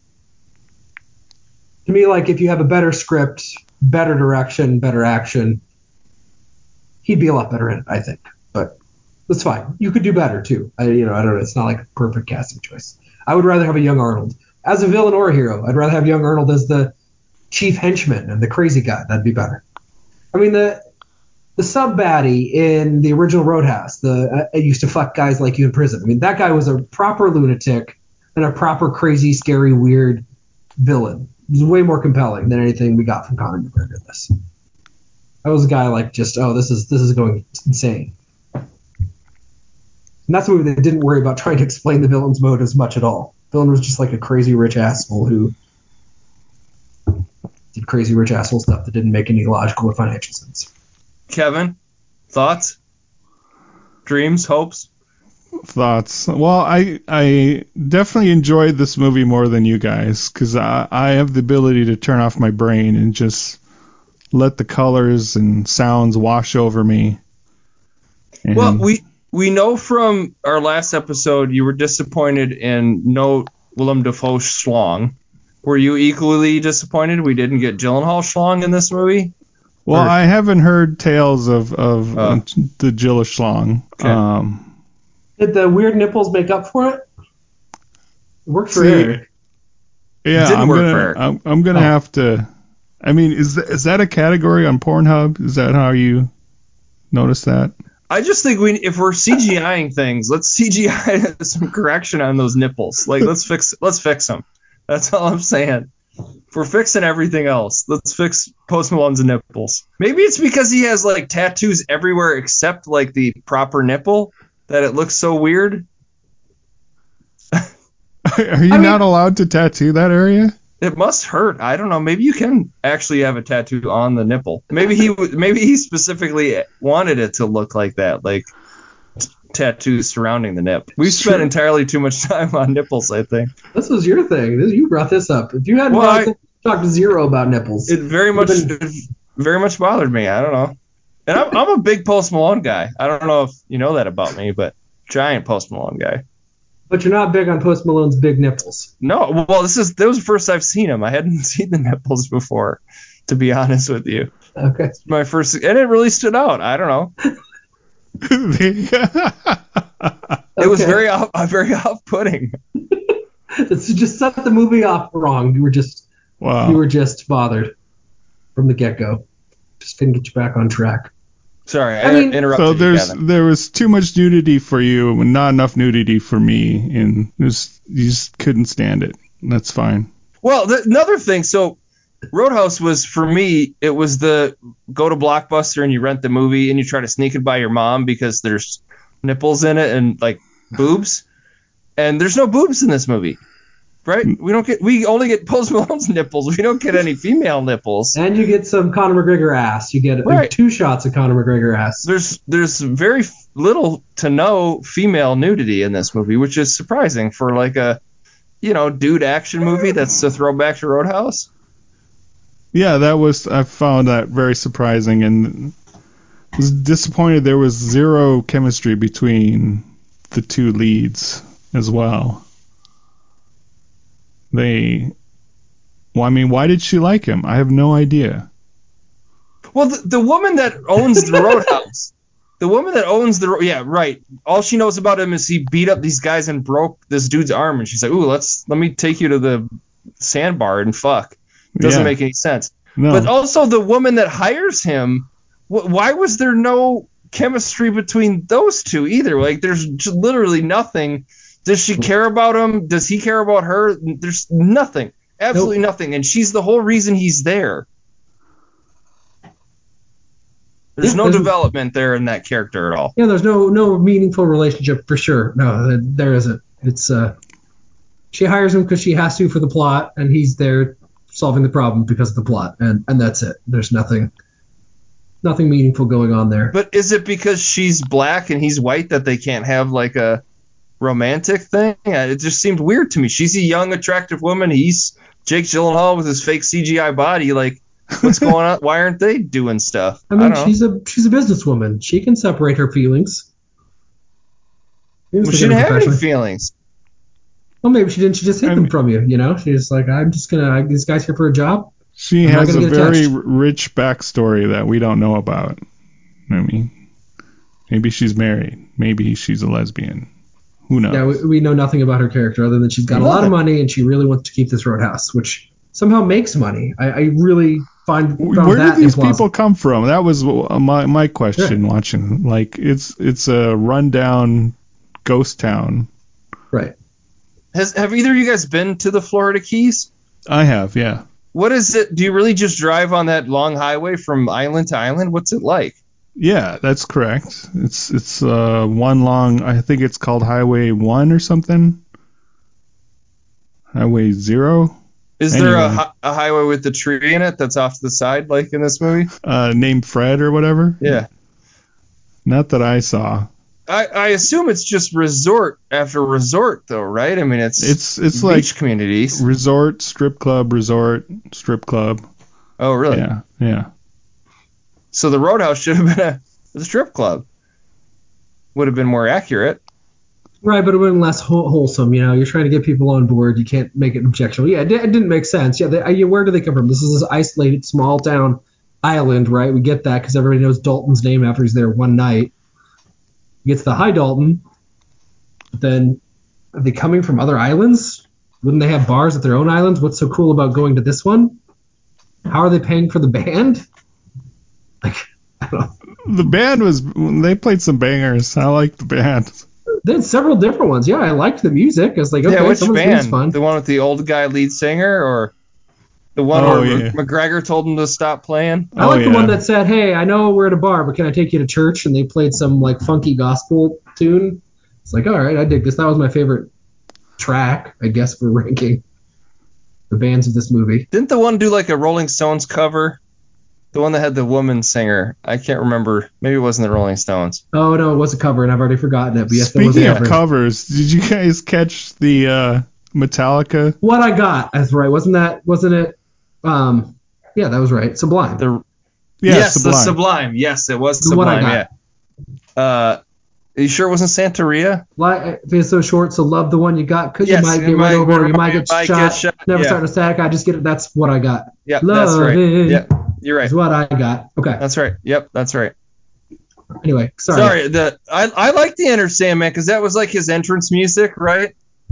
Speaker 3: To me, like, if you have a better script, better direction, better action, he'd be a lot better in it, I think. But that's fine. You could do better, too. I, you know, I don't know. It's not like a perfect casting choice. I would rather have a young Arnold. As a villain or a hero, I'd rather have young Arnold as the chief henchman and the crazy guy. That'd be better. I mean, the the sub-baddie in the original Roadhouse, the uh, used to fuck guys like you in prison. I mean, that guy was a proper lunatic and a proper crazy, scary, weird villain. It was way more compelling than anything we got from Conor McGregor in this. That was a guy like just, oh, this is this is going insane. And that's a movie that didn't worry about trying to explain the villain's motives much at all. Villain was just like a crazy rich asshole who did crazy rich asshole stuff that didn't make any logical or financial sense.
Speaker 4: Kevin, thoughts, dreams, hopes?
Speaker 5: Thoughts. Well, I I definitely enjoyed this movie more than you guys because I, I have the ability to turn off my brain and just let the colors and sounds wash over me. And
Speaker 4: well, we we know from our last episode you were disappointed in no Willem Dafoe schlong. Were you equally disappointed we didn't get Gyllenhaal schlong in this movie?
Speaker 5: Well,
Speaker 4: Or-
Speaker 5: I haven't heard tales of, of
Speaker 4: Oh.
Speaker 5: uh, the Jilla Schlong.
Speaker 4: Okay.
Speaker 5: Um,
Speaker 3: Did the weird nipples make up for it? It worked for
Speaker 5: See,
Speaker 3: Eric.
Speaker 5: yeah,
Speaker 4: Didn't
Speaker 5: I'm
Speaker 4: work
Speaker 5: gonna
Speaker 4: for Eric.
Speaker 5: I'm, I'm gonna
Speaker 3: Oh.
Speaker 5: have to. I mean, is th- is that a category on Pornhub? Is that how you notice that?
Speaker 4: I just think we, if we're CGIing things, let's C G I some correction on those nipples. Like, let's fix, let's fix them. That's all I'm saying. If we're fixing everything else, let's fix Post Malone's nipples. Maybe it's because he has like tattoos everywhere except like the proper nipple that it looks so weird.
Speaker 5: Are you
Speaker 3: I mean-
Speaker 5: not allowed to tattoo that area?
Speaker 4: It must hurt. I don't know. Maybe you can actually have a tattoo on the nipple. Maybe he, w- maybe he specifically wanted it to look like that, like t- tattoos surrounding the nip. We spent
Speaker 5: Sure.
Speaker 4: entirely too much time on nipples, I think.
Speaker 3: This was your thing. This, you brought this up. If you hadn't
Speaker 4: Well,
Speaker 3: brought
Speaker 4: I-
Speaker 3: this up, you talked to zero about nipples.
Speaker 4: It very much,
Speaker 3: Would've been-
Speaker 4: it very much bothered me. I don't know. And I'm, I'm a big Post Malone guy. I don't know if you know that about me, but giant Post Malone guy.
Speaker 3: But you're not big on Post Malone's big nipples.
Speaker 4: No, well, this is, that was the first I've seen him. I hadn't seen the nipples before, to be honest with you.
Speaker 3: Okay.
Speaker 4: My first, and it really stood out. I don't know. It was
Speaker 3: Okay.
Speaker 4: very, off, uh, very off-putting.
Speaker 3: It's just set the movie off wrong. You were just
Speaker 5: Wow.
Speaker 3: you were just bothered from the get-go. Just couldn't get you back on track.
Speaker 4: Sorry, I,
Speaker 3: I mean-
Speaker 4: interrupted
Speaker 5: So
Speaker 4: you,
Speaker 5: there's
Speaker 4: Kevin.
Speaker 5: there was too much nudity for you, and not enough nudity for me, and there's, you just couldn't stand it. That's fine.
Speaker 4: Well, the, another thing, so Roadhouse was, for me, it was the go to Blockbuster and you rent the movie and you try to sneak it by your mom because there's nipples in it and like boobs. And there's no boobs in this movie, right? We don't get, we only get Post Malone's nipples. We don't get any female nipples.
Speaker 3: And you get some Conor McGregor ass. You get
Speaker 4: Right.
Speaker 3: two shots of Conor McGregor ass.
Speaker 4: There's there's very f- little to no female nudity in this movie, which is surprising for like a, you know, dude action movie that's a throwback to Roadhouse.
Speaker 5: Yeah, that was I found that very surprising, and was disappointed there was zero chemistry between the two leads as well. They, well, I mean, why did she like him? I have no idea.
Speaker 4: Well, the, the woman that owns the Roadhouse, the woman that owns the ro- yeah, right. All she knows about him is he beat up these guys and broke this dude's arm, and she's like, "Ooh, let's let me take you to the sandbar and fuck." Doesn't
Speaker 5: Yeah.
Speaker 4: make any sense.
Speaker 5: No.
Speaker 4: But also the woman that hires him, wh- why was there no chemistry between those two either? Like, there's j- literally nothing. Does she care about him? Does he care about her? There's nothing. Absolutely nothing. And she's the whole reason he's there. There's
Speaker 3: Yeah,
Speaker 4: no
Speaker 3: there's-
Speaker 4: development there in that character at all.
Speaker 3: Yeah, there's no no meaningful relationship for sure. No, there- there isn't. It's uh, she hires him because she has to for the plot, and he's there solving the problem because of the plot, and and that's it. There's nothing, nothing meaningful going on there.
Speaker 4: But is it because she's black and he's white that they can't have like a romantic thing? It just seemed weird to me. She's a young, attractive woman. He's Jake Gyllenhaal with his fake C G I body. Like, what's going on? Why aren't they doing stuff?
Speaker 3: I mean,
Speaker 4: don't know.
Speaker 3: she's a she's a businesswoman. She can separate her feelings.
Speaker 4: Well, she didn't have any feelings.
Speaker 3: Well, maybe she didn't. She just hid
Speaker 5: I
Speaker 3: them
Speaker 5: mean-
Speaker 3: from you. You know, she's just like, I'm just gonna. This guy's here for a job.
Speaker 5: She
Speaker 3: I'm not
Speaker 5: has
Speaker 3: gonna
Speaker 5: a
Speaker 3: get
Speaker 5: very
Speaker 3: attached.
Speaker 5: r- rich backstory that we don't know about. I mean, maybe she's married. Maybe she's a lesbian. Who knows?
Speaker 3: Yeah, we, we know nothing about her character other than she's got a lot of money and she really wants to keep this roadhouse, which somehow makes money. I, I really find found
Speaker 5: Where
Speaker 3: that
Speaker 5: did these
Speaker 3: implausible.
Speaker 5: people come from? That was my my question watching. Like, it's it's a rundown ghost town.
Speaker 3: Right.
Speaker 4: Has have either of you guys been to the Florida Keys?
Speaker 5: I have, yeah.
Speaker 4: What is it? Do you really just drive on that long highway from island to island? What's it like?
Speaker 5: Yeah, that's correct. It's it's uh one long. I think it's called Highway One or something. Highway Zero.
Speaker 4: Is there a,
Speaker 5: Anyway.
Speaker 4: hi- a highway with the tree in it that's off to the side, like in this movie?
Speaker 5: Uh, named Fred or whatever.
Speaker 4: Yeah.
Speaker 5: Not that I saw.
Speaker 4: I, I assume it's just resort after resort, though, right? I mean, it's
Speaker 5: It's it's
Speaker 4: beach
Speaker 5: like
Speaker 4: communities.
Speaker 5: resort, strip club, resort, strip club.
Speaker 4: Oh, really?
Speaker 5: Yeah, yeah.
Speaker 4: So the Roadhouse should have been a, a strip club. would have been more accurate.
Speaker 3: Right, but it would have been less whole- wholesome. You know, you're trying to get people on board. You can't make it objectionable. Yeah, it, di- it didn't make sense. Yeah, they, I, where do they come from? This is this isolated small town island, right? We get that because everybody knows Dalton's name after he's there one night. He gets the hi Dalton. But then, are they coming from other islands? Wouldn't they have bars at their own islands? What's so cool about going to this one? How are they paying for the band? Like, I don't know.
Speaker 5: The band was, they played some bangers. I like the band.
Speaker 3: They had several different ones. Yeah, I liked the music. I was like, okay,
Speaker 4: yeah, which
Speaker 3: some of this music's
Speaker 4: band?
Speaker 3: fun.
Speaker 4: The one with the old guy lead singer, or the one
Speaker 5: Oh,
Speaker 4: where
Speaker 5: yeah.
Speaker 4: McGregor told him to stop playing?
Speaker 3: I like
Speaker 5: Oh,
Speaker 3: the
Speaker 5: yeah.
Speaker 3: one that said, hey, I know we're at a bar, but can I take you to church? And they played some like funky gospel tune. It's like, all right, I dig this. That was my favorite track, I guess, for ranking the bands of this movie.
Speaker 4: Didn't the one do like a Rolling Stones cover? The one that had the woman singer. I can't remember. Maybe it wasn't the Rolling Stones.
Speaker 3: Oh, no, it was a cover, and I've already forgotten it. But yes, that was a
Speaker 5: Speaking of
Speaker 3: cover.
Speaker 5: covers, did you guys catch the uh, Metallica?
Speaker 3: What I Got, that's right. Wasn't that, wasn't it? Um, yeah, that was right. Sublime.
Speaker 4: The
Speaker 5: Yeah,
Speaker 4: yes,
Speaker 5: Sublime.
Speaker 4: the Sublime. Yes, it was
Speaker 3: The one I
Speaker 4: Sublime.
Speaker 3: got.
Speaker 4: Yeah. Uh, are you sure it wasn't Santeria?
Speaker 3: Life is so short, so love the one you got, because
Speaker 4: Yes,
Speaker 3: you might
Speaker 4: you
Speaker 3: get
Speaker 4: might
Speaker 3: run over,
Speaker 4: run
Speaker 3: or you might
Speaker 4: over,
Speaker 3: get
Speaker 4: you might
Speaker 3: shot.
Speaker 4: get shot,
Speaker 3: Never
Speaker 4: yeah.
Speaker 3: start a static. I just get it. That's what I got.
Speaker 4: Yep,
Speaker 3: Love
Speaker 4: that's right.
Speaker 3: it.
Speaker 4: Yep, you're right.
Speaker 3: Is what I got. Okay.
Speaker 4: That's right. Yep, that's right.
Speaker 3: Anyway, sorry.
Speaker 4: Sorry, the I I like the Enter Sandman because that was like his entrance music, right?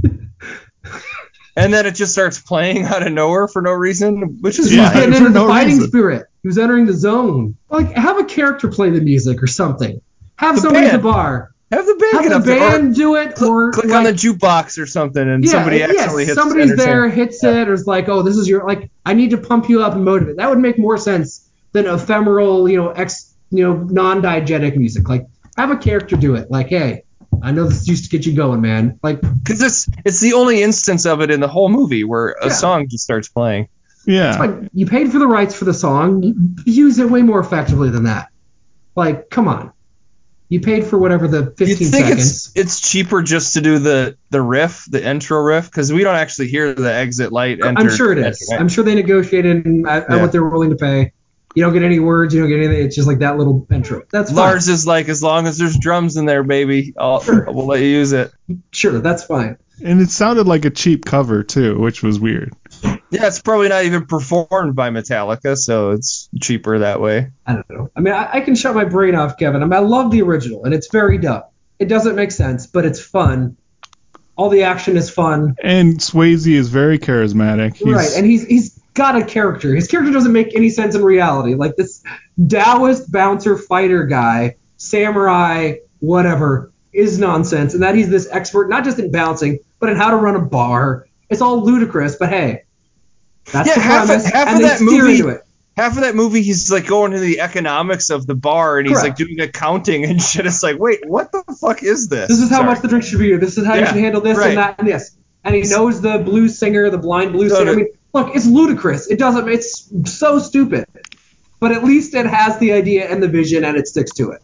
Speaker 4: And then it just starts playing out of nowhere for no reason, which is
Speaker 3: He was
Speaker 4: fine.
Speaker 3: getting
Speaker 5: for
Speaker 3: into the
Speaker 5: no
Speaker 3: fighting
Speaker 5: reason.
Speaker 3: spirit. He was entering the zone. Like, have a character play the music or something. Have
Speaker 4: The
Speaker 3: somebody at the
Speaker 4: band.
Speaker 3: bar.
Speaker 4: Have the band
Speaker 3: Have
Speaker 4: get
Speaker 3: the
Speaker 4: up there, or
Speaker 3: band do it,
Speaker 4: cl-
Speaker 3: or
Speaker 4: click
Speaker 3: like,
Speaker 4: on the jukebox or something, and
Speaker 3: yeah,
Speaker 4: somebody
Speaker 3: yes,
Speaker 4: accidentally hits
Speaker 3: somebody's
Speaker 4: Enter
Speaker 3: there,
Speaker 4: Sandman.
Speaker 3: hits it, or is like, oh, this is your, like, I need to pump you up and motivate. That would make more sense than ephemeral, you know, ex, you know, non-diegetic music. Like, have a character do it. Like, hey, I know this used to get you going, man. Like,
Speaker 4: Because it's it's the only instance of it in the whole movie where a
Speaker 3: Yeah.
Speaker 4: song just starts playing.
Speaker 5: Yeah.
Speaker 3: like, you paid for the rights for the song. You use it way more effectively than that. Like, come on. You paid for whatever the
Speaker 4: You
Speaker 3: fifteen
Speaker 4: think
Speaker 3: seconds.
Speaker 4: it's it's cheaper just to do the the riff, the intro riff, because we don't actually hear the exit light enter.
Speaker 3: I'm sure it is.
Speaker 4: enter,
Speaker 3: I'm sure they negotiated and at, at
Speaker 4: Yeah.
Speaker 3: what they were willing to pay. You don't get any words. You don't get anything. It's just like that little intro. That's fine.
Speaker 4: Lars is like, as long as there's drums in there, baby, I'll,
Speaker 3: Sure.
Speaker 4: we'll let you use it.
Speaker 3: Sure, that's fine.
Speaker 5: And it sounded like a cheap cover, too, which was weird.
Speaker 4: Yeah, it's probably not even performed by Metallica, so it's cheaper that way.
Speaker 3: I don't know. I mean, I, I can shut my brain off, Kevin. I mean, I love the original, and it's very dumb. It doesn't make sense, but it's fun. All the action is fun.
Speaker 5: And Swayze is very charismatic. He's,
Speaker 3: Right, and he's he's got a character. His character doesn't make any sense in reality. Like this Taoist bouncer fighter guy, samurai, whatever, is nonsense. And that he's this expert, not just in bouncing, but in how to run a bar. It's all ludicrous, but hey, that's
Speaker 4: Yeah,
Speaker 3: the
Speaker 4: half of-
Speaker 3: premise,
Speaker 4: half
Speaker 3: and
Speaker 4: of
Speaker 3: they
Speaker 4: that
Speaker 3: steer
Speaker 4: movie-
Speaker 3: into it.
Speaker 4: Half of that movie, he's like going into the economics of the bar, and he's
Speaker 3: Correct.
Speaker 4: like doing accounting and shit. It's like, wait, what the fuck is this?
Speaker 3: This is how
Speaker 4: Sorry.
Speaker 3: much the drink should be. This is how you
Speaker 4: Yeah,
Speaker 3: should handle this
Speaker 4: right.
Speaker 3: and that and this. And he knows the blues singer, the blind blues
Speaker 4: No,
Speaker 3: singer. I
Speaker 4: no.
Speaker 3: mean, look, it's ludicrous. It doesn't. It's so stupid. But at least it has the idea and the vision, and it sticks to it.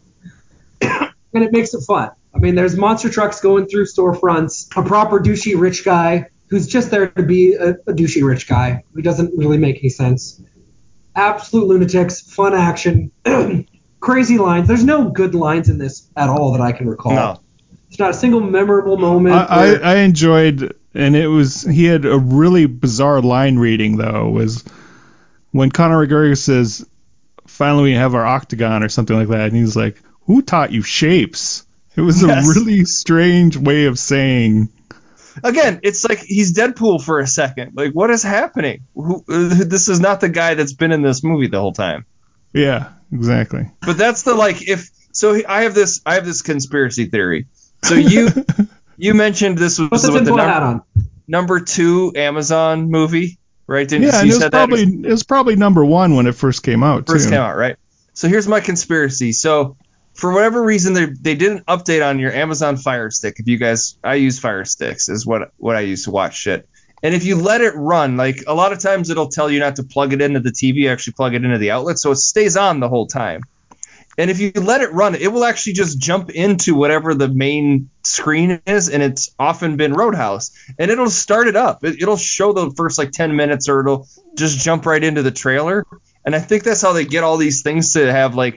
Speaker 3: And it makes it fun. I mean, there's monster trucks going through storefronts. A proper douchey rich guy who's just there to be a, a douchey rich guy who doesn't really make any sense. Absolute lunatics, fun action, crazy lines. There's no good lines in this at all that I can recall.
Speaker 4: No.
Speaker 3: There's not a single memorable moment.
Speaker 5: I,
Speaker 3: where-
Speaker 5: I, I enjoyed, and it was, he had a really bizarre line reading, though, was when Conor McGregor says, finally we have our octagon or something like that, and he's like, who taught you shapes? It was
Speaker 4: Yes.
Speaker 5: a really strange way of saying.
Speaker 4: Again, it's like he's Deadpool for a second. Like, what is happening? Who, uh, this is not the guy that's been in this movie the whole time.
Speaker 5: Yeah, exactly.
Speaker 4: But that's the like if so. I have this. I have this conspiracy theory. So you you mentioned this was
Speaker 3: Put the
Speaker 4: with the
Speaker 3: tinfoil hat
Speaker 4: num-
Speaker 3: on.
Speaker 4: number two Amazon movie, right? Didn't
Speaker 5: Yeah, and
Speaker 4: you
Speaker 5: it was
Speaker 4: said
Speaker 5: probably
Speaker 4: that
Speaker 5: it was probably number one when it first came out.
Speaker 4: first
Speaker 5: too.
Speaker 4: came out, right? So here's my conspiracy. So for whatever reason, they they didn't update on your Amazon Fire Stick. If you guys, I use Fire Sticks is what what I use to watch shit. And if you let it run, like a lot of times it'll tell you not to plug it into the T V, actually plug it into the outlet, so it stays on the whole time. And if you let it run, it will actually just jump into whatever the main screen is, and it's often been Roadhouse. And it'll start it up. It, it'll show the first like ten minutes, or it'll just jump right into the trailer. And I think that's how they get all these things to have like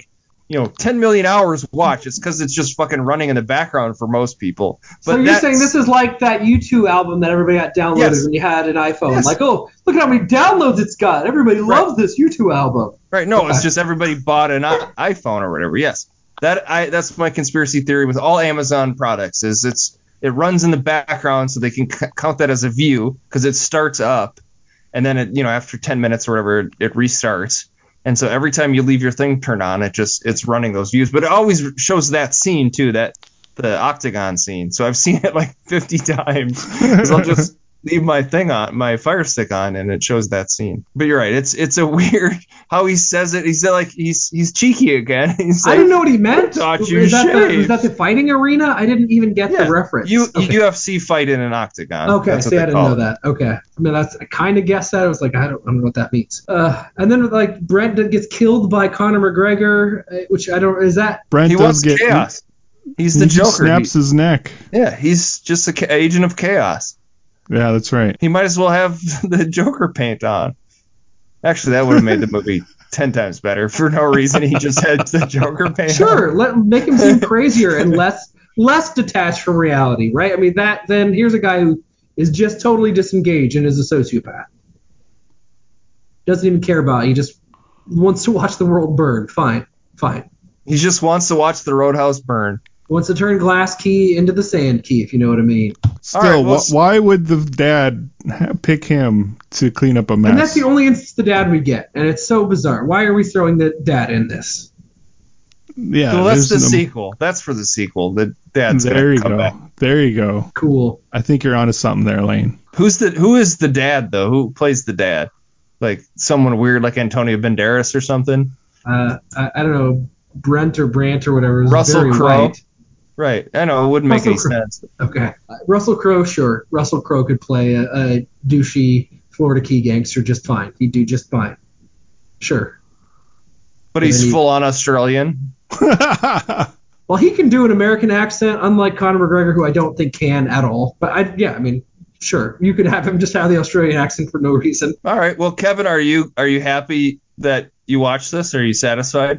Speaker 4: you know, ten million hours watched. It's because it's just fucking running in the background for most people. But
Speaker 3: so you're
Speaker 4: that's,
Speaker 3: saying this is like that U two album that everybody got downloaded
Speaker 4: Yes.
Speaker 3: when you had an iPhone.
Speaker 4: Yes.
Speaker 3: Like, oh, look at how many downloads it's got. Everybody loves
Speaker 4: Right.
Speaker 3: this U two album.
Speaker 4: Right? No,
Speaker 3: Okay.
Speaker 4: it's just everybody bought an i- iPhone or whatever. Yes, that I that's my conspiracy theory with all Amazon products is it's it runs in the background so they can c- count that as a view because it starts up, and then it you know after ten minutes or whatever it, it restarts. And so every time you leave your thing turned on, it just it's running those views. But it always shows that scene too, that the octagon scene. So I've seen it like fifty times. 'Cause I'll just leave my thing on, my Fire Stick on, and it shows that scene. But you're right. It's it's a weird how he says it. He's like he's he's cheeky again. He's
Speaker 3: I
Speaker 4: like,
Speaker 3: didn't know what he meant.
Speaker 4: Thought you
Speaker 3: is, that the,
Speaker 4: shaved.
Speaker 3: is that the fighting arena? I didn't even get
Speaker 4: Yeah,
Speaker 3: the reference.
Speaker 4: U,
Speaker 3: okay.
Speaker 4: U F C fight in an octagon.
Speaker 3: Okay,
Speaker 4: That's what
Speaker 3: see,
Speaker 4: they
Speaker 3: I didn't
Speaker 4: call
Speaker 3: know
Speaker 4: it.
Speaker 3: that. Okay, I mean, that's I kind of guessed that. I was like, I don't, I don't know what that means. Uh, and then like Brent gets killed by Conor McGregor, uh, which I don't. Is that
Speaker 5: Brent
Speaker 4: He
Speaker 5: does
Speaker 4: wants
Speaker 5: get
Speaker 4: chaos. He's
Speaker 5: He
Speaker 4: the
Speaker 5: just
Speaker 4: Joker.
Speaker 5: snaps
Speaker 4: He-
Speaker 5: his neck.
Speaker 4: yeah, he's just an agent of chaos.
Speaker 5: Yeah, that's right.
Speaker 4: He might as well have the Joker paint on. Actually, that would have made the movie ten times better. For no reason, he just had the Joker paint
Speaker 3: sure?
Speaker 4: on.
Speaker 3: Let make him seem crazier and less less detached from reality, right? I mean, that then here's a guy who is just totally disengaged and is a sociopath. Doesn't even care about it. He just wants to watch the world burn. Fine, fine.
Speaker 4: He just wants to watch the Roadhouse burn.
Speaker 3: Wants to turn Glass Key into the Sand Key, if you know what I mean.
Speaker 5: Still,
Speaker 4: All right, well,
Speaker 5: wh- why would the dad ha- pick him to clean up a mess?
Speaker 3: And that's the only instance the dad we get, and it's so bizarre. Why are we throwing the dad in this?
Speaker 5: yeah,
Speaker 4: So that's the
Speaker 5: there's no-
Speaker 4: sequel. That's for the sequel. The dad's
Speaker 5: There
Speaker 4: gonna
Speaker 5: you
Speaker 4: come
Speaker 5: go.
Speaker 4: back.
Speaker 5: There you go.
Speaker 3: Cool.
Speaker 5: I think you're onto something there, Lane.
Speaker 4: Who's the Who is the dad though? Who plays the dad? Like someone weird, like Antonio Banderas or something.
Speaker 3: Uh, I, I don't know, Brent or Brant or whatever. Is
Speaker 4: Russell
Speaker 3: very
Speaker 4: Crowe.
Speaker 3: white.
Speaker 4: Right. I know it wouldn't make
Speaker 3: Russell
Speaker 4: any
Speaker 3: Crowe.
Speaker 4: sense.
Speaker 3: Okay. Uh, Russell Crowe, sure. Russell Crowe could play a, a douchey Florida Key gangster just fine. He'd do just fine. Sure.
Speaker 4: But
Speaker 3: And
Speaker 4: he's
Speaker 3: then he-
Speaker 4: full on Australian.
Speaker 3: Well, he can do an American accent, unlike Conor McGregor, who I don't think can at all. But I, yeah, I mean, sure, you could have him just have the Australian accent for no reason.
Speaker 4: All right. Well, Kevin, are you are you happy that you watched this? Are you satisfied?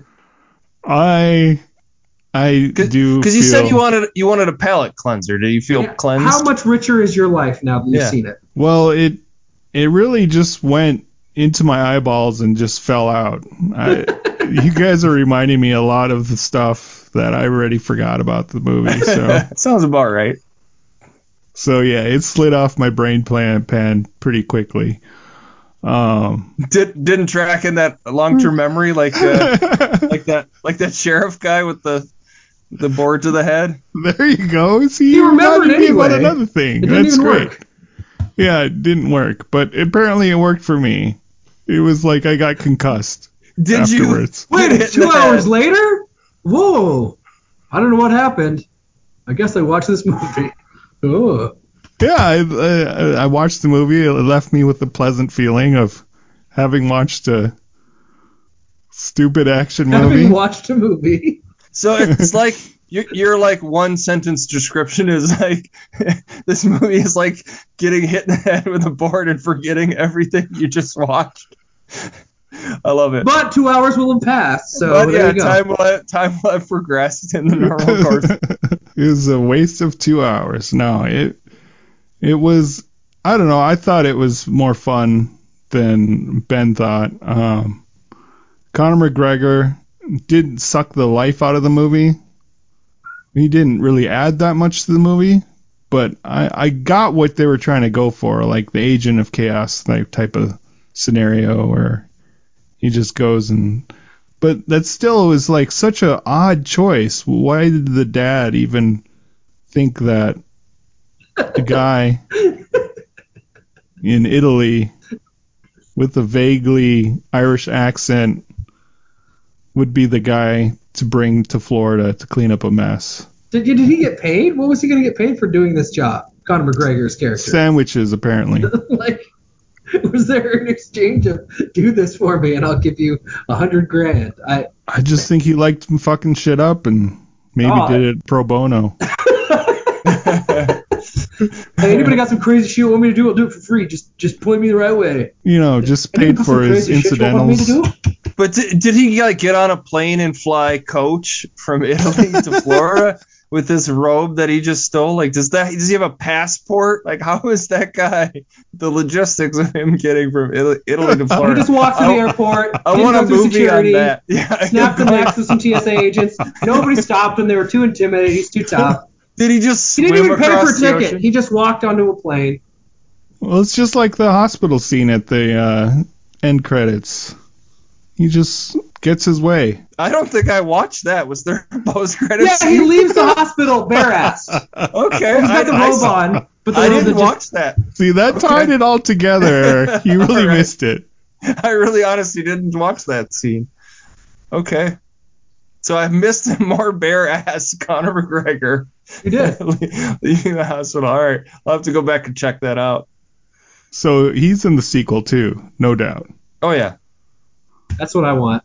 Speaker 5: I I do
Speaker 4: Because you
Speaker 5: feel,
Speaker 4: said you wanted you wanted a palate cleanser. Do you feel
Speaker 3: Yeah,
Speaker 4: cleansed?
Speaker 3: How much richer is your life now that you've
Speaker 4: Yeah.
Speaker 3: seen it?
Speaker 5: Well, it it really just went into my eyeballs and just fell out. I, you guys are reminding me a lot of the stuff that I already forgot about the movie. So
Speaker 4: Sounds about right.
Speaker 5: so yeah, it slid off my brain plan pan pretty quickly. Um,
Speaker 4: Did didn't track in that long term memory like uh, like that like that sheriff guy with the the board to the head.
Speaker 5: there you go. See,
Speaker 3: You
Speaker 5: you
Speaker 3: remembered
Speaker 5: reminded me about
Speaker 3: anyway.
Speaker 5: another thing.
Speaker 3: It didn't
Speaker 5: That's
Speaker 3: even
Speaker 5: great.
Speaker 3: work.
Speaker 5: Yeah, it didn't work, but apparently it worked for me. It was like I got concussed
Speaker 4: Did
Speaker 5: afterwards.
Speaker 3: Wait,
Speaker 4: Hit
Speaker 3: two
Speaker 4: the head.
Speaker 3: hours later? Whoa. I don't know what happened. I guess I watched this movie. Oh.
Speaker 5: Yeah, I, I, I watched the movie. It left me with a pleasant feeling of having watched a stupid action movie.
Speaker 3: Having watched a movie.
Speaker 4: So it's like your your like one sentence description is like this movie is like getting hit in the head with a board and forgetting everything you just watched. I love it.
Speaker 3: But two hours will have passed, so
Speaker 4: But
Speaker 3: there
Speaker 4: yeah,
Speaker 3: you go.
Speaker 4: time will have, time will have progressed in the normal course.
Speaker 5: It was a waste of two hours. No, it it was. I don't know. I thought it was more fun than Ben thought. Um, Conor McGregor didn't suck the life out of the movie. He didn't really add that much to the movie, but I, I got what they were trying to go for, like the Agent of Chaos type type of scenario where he just goes and. But that still was like such an odd choice. Why did the dad even think that the guy in Italy with a vaguely Irish accent would be the guy to bring to Florida to clean up a mess?
Speaker 3: Did, did he get paid? What was he going to get paid for doing this job? Conor McGregor's character.
Speaker 5: Sandwiches, apparently.
Speaker 3: Like, was there an exchange of do this for me and I'll give you a hundred grand? I
Speaker 5: I just think he liked fucking shit up and maybe
Speaker 3: Oh,
Speaker 5: did it pro bono.
Speaker 3: Hey, anybody got some crazy shit you want me to do? I'll do it for free. Just just point me the right way.
Speaker 5: You know, just
Speaker 3: Anybody
Speaker 5: paid
Speaker 3: got
Speaker 5: for
Speaker 3: some
Speaker 5: his
Speaker 3: crazy shit you want me to
Speaker 5: incidentals.
Speaker 3: do?
Speaker 4: But did, did he like get on a plane and fly coach from Italy to Florida with this robe that he just stole? Like, does that does he have a passport? Like, how is that guy? The logistics of him getting from Italy, Italy to Florida.
Speaker 3: He just walks to the
Speaker 4: I,
Speaker 3: airport.
Speaker 4: I
Speaker 3: he
Speaker 4: want a
Speaker 3: goes through
Speaker 4: movie
Speaker 3: security,
Speaker 4: on that. Yeah,
Speaker 3: snapped the necks with some T S A agents. Nobody stopped him. They were too intimidated. He's too tough.
Speaker 4: Did he just
Speaker 3: He didn't
Speaker 4: swim
Speaker 3: even pay for a
Speaker 4: across the
Speaker 3: ticket.
Speaker 4: ocean?
Speaker 3: He just walked onto a plane.
Speaker 5: Well, it's just like the hospital scene at the uh, end credits. He just gets his way.
Speaker 4: I don't think I watched that. Was there a post credits?
Speaker 3: Yeah, he leaves the hospital bare ass.
Speaker 4: Okay,
Speaker 3: He's got the
Speaker 4: I,
Speaker 3: robe
Speaker 4: I,
Speaker 3: on, but the
Speaker 4: I
Speaker 3: robe
Speaker 4: didn't
Speaker 3: that
Speaker 4: watch
Speaker 3: just,
Speaker 4: that.
Speaker 5: See, that
Speaker 4: Okay.
Speaker 5: tied it all together, Eric. You really
Speaker 4: All right.
Speaker 5: missed it.
Speaker 4: I really honestly didn't watch that scene. Okay. So I missed more bare ass Conor McGregor.
Speaker 3: You did.
Speaker 4: Leaving the hospital. All right. I'll have to go back and check that out.
Speaker 5: So he's in the sequel too, no doubt.
Speaker 4: Oh, yeah.
Speaker 3: That's what I want.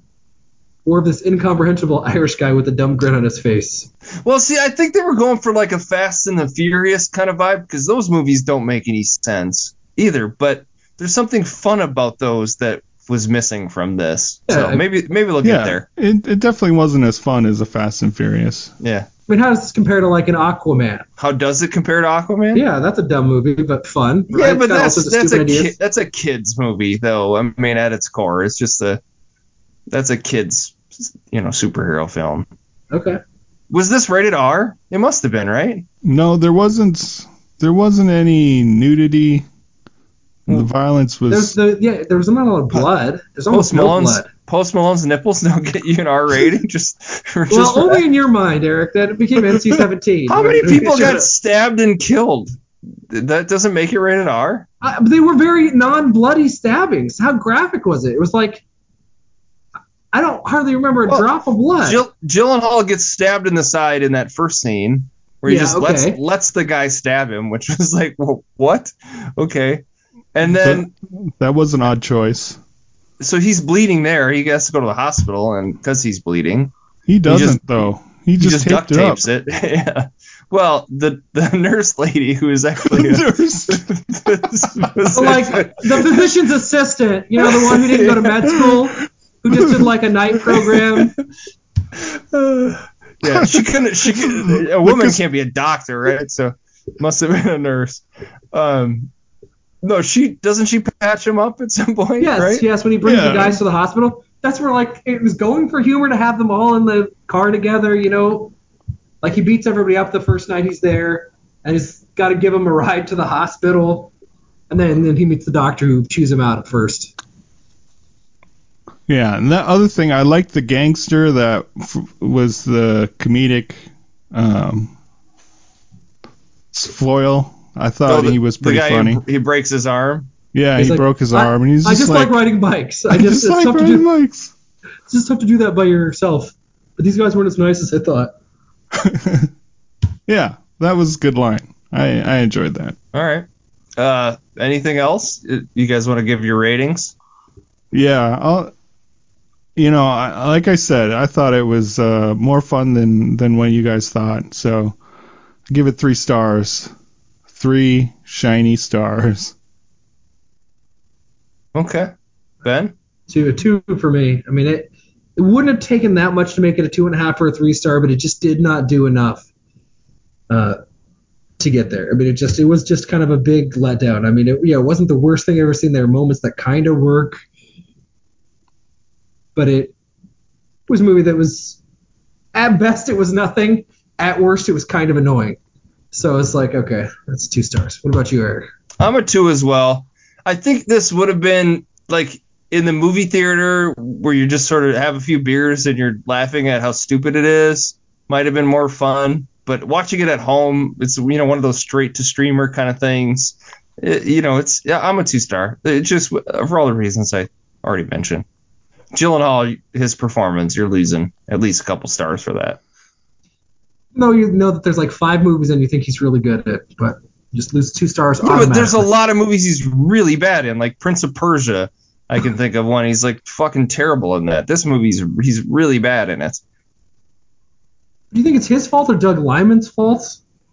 Speaker 3: Or this incomprehensible Irish guy with a dumb grin on his face.
Speaker 4: Well, see, I think they were going for like a Fast and the Furious kind of vibe because those movies don't make any sense either. But there's something fun about those that was missing from this.
Speaker 3: Yeah,
Speaker 4: so
Speaker 3: I-
Speaker 4: maybe maybe they'll
Speaker 5: Yeah,
Speaker 4: get there.
Speaker 5: it, it definitely wasn't as fun as a Fast and Furious.
Speaker 4: Yeah.
Speaker 3: I mean, how does this compare to like an Aquaman?
Speaker 4: How does it compare to Aquaman?
Speaker 3: Yeah, that's a dumb movie, but fun.
Speaker 4: Yeah,
Speaker 3: right?
Speaker 4: but
Speaker 3: It's got all
Speaker 4: that's
Speaker 3: sorts of
Speaker 4: that's a
Speaker 3: stupid ideas.
Speaker 4: kid, that's a kids movie though. I mean, at its core, it's just a that's a kids you know superhero film.
Speaker 3: Okay.
Speaker 4: Was this rated R? It must have been, right?
Speaker 5: No, there wasn't. There wasn't any nudity. The violence was.
Speaker 3: There's the yeah. There was not a lot of blood. There's almost
Speaker 4: Post
Speaker 3: no
Speaker 4: Malone's
Speaker 3: blood.
Speaker 4: Post Malone's nipples don't get you an R rating just for just
Speaker 3: Well,
Speaker 4: for
Speaker 3: only
Speaker 4: that.
Speaker 3: in your mind, Eric. That it became N C seventeen.
Speaker 4: How many people
Speaker 3: Should've-
Speaker 4: got stabbed and killed? That doesn't make it rated R.
Speaker 3: I, but they were very non-bloody stabbings. How graphic was it? It was like I don't hardly remember a
Speaker 4: Well,
Speaker 3: drop of blood.
Speaker 4: Jill Gyllenhaal gets stabbed in the side in that first scene where he
Speaker 3: Yeah,
Speaker 4: just lets
Speaker 3: okay.
Speaker 4: lets the guy stab him, which was like, well, what? Okay. And then
Speaker 5: That was an odd choice.
Speaker 4: so he's bleeding there. He has to go to the hospital, and because he's bleeding,
Speaker 5: He doesn't
Speaker 4: just-
Speaker 5: though. He
Speaker 4: he
Speaker 5: just,
Speaker 4: just, duct
Speaker 5: taped it up.
Speaker 4: tapes it. Yeah. Well, the the nurse lady who is actually a,
Speaker 5: Nurse.
Speaker 3: So, like the physician's assistant, you know, the one who didn't go to med school, who just did like a night program.
Speaker 4: yeah, she couldn't. She could, a woman can't be a doctor, right? So must have been a nurse. Um, no, she doesn't. She patch him up at some point,
Speaker 3: Yes,
Speaker 4: right?
Speaker 3: yes. When he brings
Speaker 5: Yeah.
Speaker 3: the guys to the hospital, that's where like it was going for humor to have them all in the car together. You know, like he beats everybody up the first night he's there, and he's got to give him a ride to the hospital, and then and then he meets the doctor who chews him out at first.
Speaker 5: Yeah, and that other thing, I liked the gangster that f- was the comedic um, foil. I thought
Speaker 4: No, the-
Speaker 5: he was
Speaker 4: the
Speaker 5: pretty
Speaker 4: guy
Speaker 5: funny.
Speaker 4: Who, he breaks his arm.
Speaker 5: Yeah,
Speaker 3: He's
Speaker 5: he
Speaker 3: like,
Speaker 5: broke his
Speaker 3: I-
Speaker 5: arm, and he's
Speaker 3: I
Speaker 5: just,
Speaker 3: just like, riding bikes. I
Speaker 5: I
Speaker 3: just,
Speaker 5: just
Speaker 3: it's
Speaker 5: like
Speaker 3: tough to
Speaker 5: riding
Speaker 3: do.
Speaker 5: bikes.
Speaker 3: It's just tough to do that by yourself. But these guys weren't as nice as I thought.
Speaker 5: Yeah, that was a good line. I, I enjoyed that.
Speaker 4: All right. Uh, anything else? You guys want to give your ratings?
Speaker 5: Yeah, I'll, you know, I, like I said, I thought it was uh, more fun than, than what you guys thought. So I give it three stars. Three shiny stars.
Speaker 4: Okay. Ben?
Speaker 3: Two, a two for me. I mean, it it wouldn't have taken that much to make it a two and a half or a three star, but it just did not do enough uh, to get there. I mean, it just it was just kind of a big letdown. I mean, it, yeah, it wasn't the worst thing I've ever seen. There are moments that kind of work, but it was a movie that was, at best, it was nothing. At worst, it was kind of annoying. So it's like, okay, that's two stars. What about you, Eric?
Speaker 4: I'm a two as well. I think this would have been like in the movie theater where you just sort of have a few beers and you're laughing at how stupid it is. Might have been more fun. But watching it at home, it's you know one of those straight to streamer kind of things. It, you know, it's yeah, I'm a two star. It just for all the reasons I already mentioned. Gyllenhaal, his performance, you're losing at least a couple stars for that.
Speaker 3: No, you know that there's like five movies and you think he's really good at, but you just lose two stars.
Speaker 4: Yeah, but there's a
Speaker 3: automatically.
Speaker 4: lot of movies he's really bad in, like Prince of Persia. I can think of one. He's like fucking terrible in that. This movie's he's really bad in it.
Speaker 3: Do you think it's his fault or Doug Lyman's fault?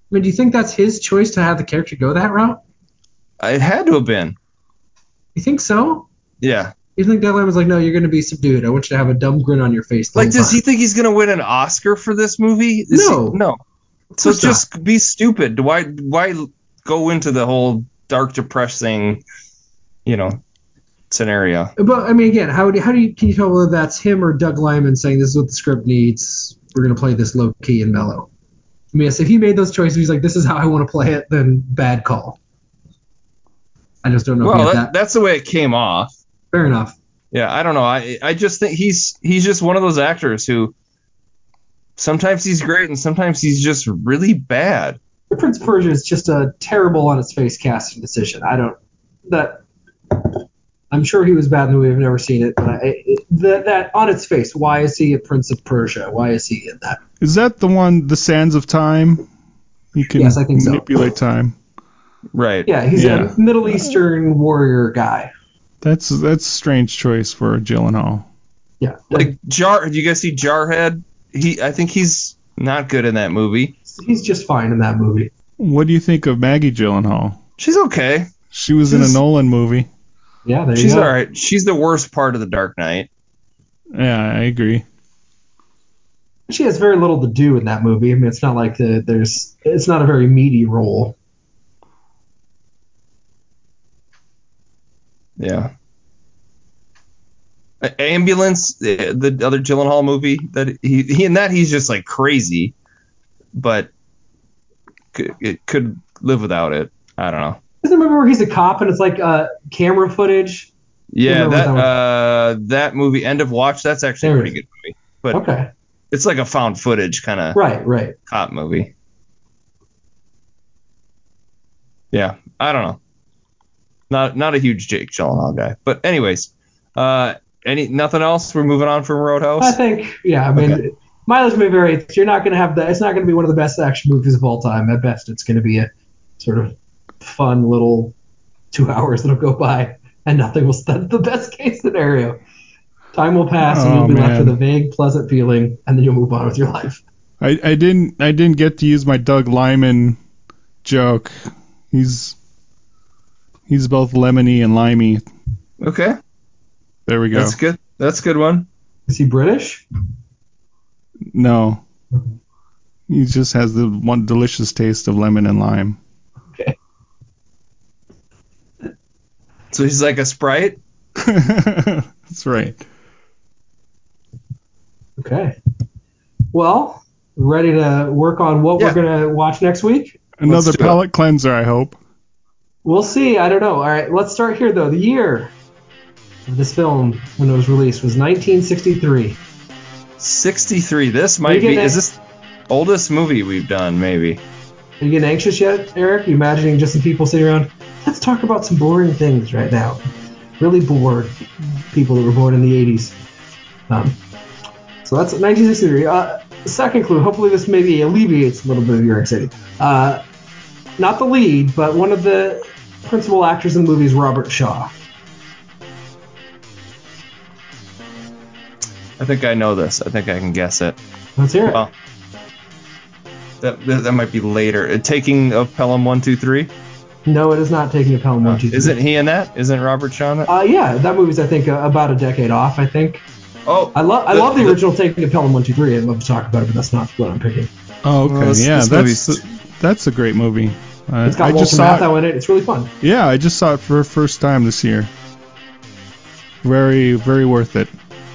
Speaker 3: mean, do you think that's his choice to have the character go that route?
Speaker 4: It had to have been.
Speaker 3: You think so?
Speaker 4: Yeah.
Speaker 3: You think Doug Liman was like, no, you're going to be subdued. I want you to have a dumb grin on your face.
Speaker 4: Like, does he think he's going to win an Oscar for this movie? Is
Speaker 3: no.
Speaker 4: He, no. So just not. Be stupid. Why why go into the whole dark, depressing, you know, scenario?
Speaker 3: But, I mean, again, how do, how do you, can you tell whether that's him or Doug Liman saying this is what the script needs, we're going to play this low-key and mellow? I mean, yes, if he made those choices, he's like, this is how I want to play it, then bad call. I just don't know
Speaker 4: well,
Speaker 3: if he
Speaker 4: that,
Speaker 3: had that.
Speaker 4: That's the way it came off.
Speaker 3: Fair enough.
Speaker 4: Yeah, I don't know. I I just think he's he's just one of those actors who sometimes he's great and sometimes he's just really bad.
Speaker 3: The Prince of Persia is just a terrible on its face casting decision. I don't that. I'm sure he was bad in the movie. I've never seen it, but I, it, that that on its face, why is he a Prince of Persia? Why is he in that?
Speaker 5: Is that the one, The Sands of Time? You can
Speaker 3: yes, I think
Speaker 5: manipulate
Speaker 3: so.
Speaker 5: time.
Speaker 4: Right.
Speaker 3: Yeah, he's
Speaker 5: yeah.
Speaker 3: a Middle Eastern warrior guy.
Speaker 5: That's that's a strange choice for Gyllenhaal.
Speaker 3: Yeah.
Speaker 4: Like Jar, do you guys see Jarhead? He, I think he's not good in that movie.
Speaker 3: He's just fine in that movie.
Speaker 5: What do you think of Maggie Gyllenhaal?
Speaker 4: She's okay.
Speaker 5: She was
Speaker 4: She's,
Speaker 5: in a Nolan movie.
Speaker 3: Yeah, there you
Speaker 4: She's
Speaker 3: go.
Speaker 4: all right. She's the worst part of The Dark Knight.
Speaker 5: Yeah, I agree.
Speaker 3: She has very little to do in that movie. I mean, it's not like the, there's. It's not a very meaty role.
Speaker 4: Yeah. Ambulance, the, the other Gyllenhaal movie that he, he in that he's just like crazy, but could, it could live without it. I don't know.
Speaker 3: Isn't there a movie where he's a cop and it's like uh, camera footage?
Speaker 4: Yeah, that that, uh, that movie, End of Watch, that's actually
Speaker 3: there
Speaker 4: a pretty good movie. But
Speaker 3: okay.
Speaker 4: It's like a found footage kind of
Speaker 3: right, right.
Speaker 4: cop movie. Yeah, I don't know. Not not a huge Jake Gyllenhaal guy, but anyways, uh, any nothing else? We're moving on from Roadhouse.
Speaker 3: I think, yeah. I mean, okay. Mileage may vary. You're not going to have that. It's not going to be one of the best action movies of all time. At best, it's going to be a sort of fun little two hours that'll go by, and nothing will. That's the best case scenario. Time will pass, and
Speaker 5: oh,
Speaker 3: you'll be
Speaker 5: man.
Speaker 3: left with a vague, pleasant feeling, and then you'll move on with your life.
Speaker 5: I, I didn't I didn't get to use my Doug Liman joke. He's he's both lemony and limey.
Speaker 4: Okay.
Speaker 5: There we go.
Speaker 4: That's good. That's a good one.
Speaker 3: Is he British?
Speaker 5: No. He just has the one delicious taste of lemon and lime.
Speaker 3: Okay.
Speaker 4: So he's like a Sprite?
Speaker 5: That's right.
Speaker 3: Okay. Well, ready to work on what
Speaker 4: yeah.
Speaker 3: we're going to watch next week?
Speaker 5: Another palate cleanser, I hope.
Speaker 3: We'll see. I don't know. All right, let's start here, though. The year of this film, when it was released, was nineteen sixty-three.
Speaker 4: sixty-three. This might be... Is this oldest movie we've done, maybe?
Speaker 3: Are you getting anxious yet, Eric? Are you imagining just some people sitting around? Let's talk about some boring things right now. Really bored people that were born in the eighties. Um, so that's nineteen sixty-three. Uh, second clue. Hopefully this maybe alleviates a little bit of your anxiety. Uh, not the lead, but one of the principal actors in the movie is Robert Shaw.
Speaker 4: I think I know this. I think I can guess it.
Speaker 3: Let's hear it.
Speaker 4: Well, that, that that might be later. Uh, Taking of Pelham one two three?
Speaker 3: No, it is not Taking of Pelham
Speaker 4: uh,
Speaker 3: one two three.
Speaker 4: Isn't he in that? Isn't Robert Shaw in that?
Speaker 3: Uh, yeah, that movie's, I think, uh, about a decade off, I think.
Speaker 4: Oh,
Speaker 3: I love I
Speaker 4: the,
Speaker 3: love the,
Speaker 4: the
Speaker 3: original Taking of Pelham one two three. I'd love to talk about it, but that's not what I'm picking.
Speaker 5: Oh, okay.
Speaker 4: Well, this,
Speaker 5: yeah,
Speaker 4: this
Speaker 5: that's a, that's a great movie. Uh,
Speaker 3: it's got
Speaker 5: I
Speaker 3: Walter
Speaker 5: just saw
Speaker 3: Matthau in it. It's really fun.
Speaker 5: Yeah, I just saw it for the first time this year. Very, very worth it.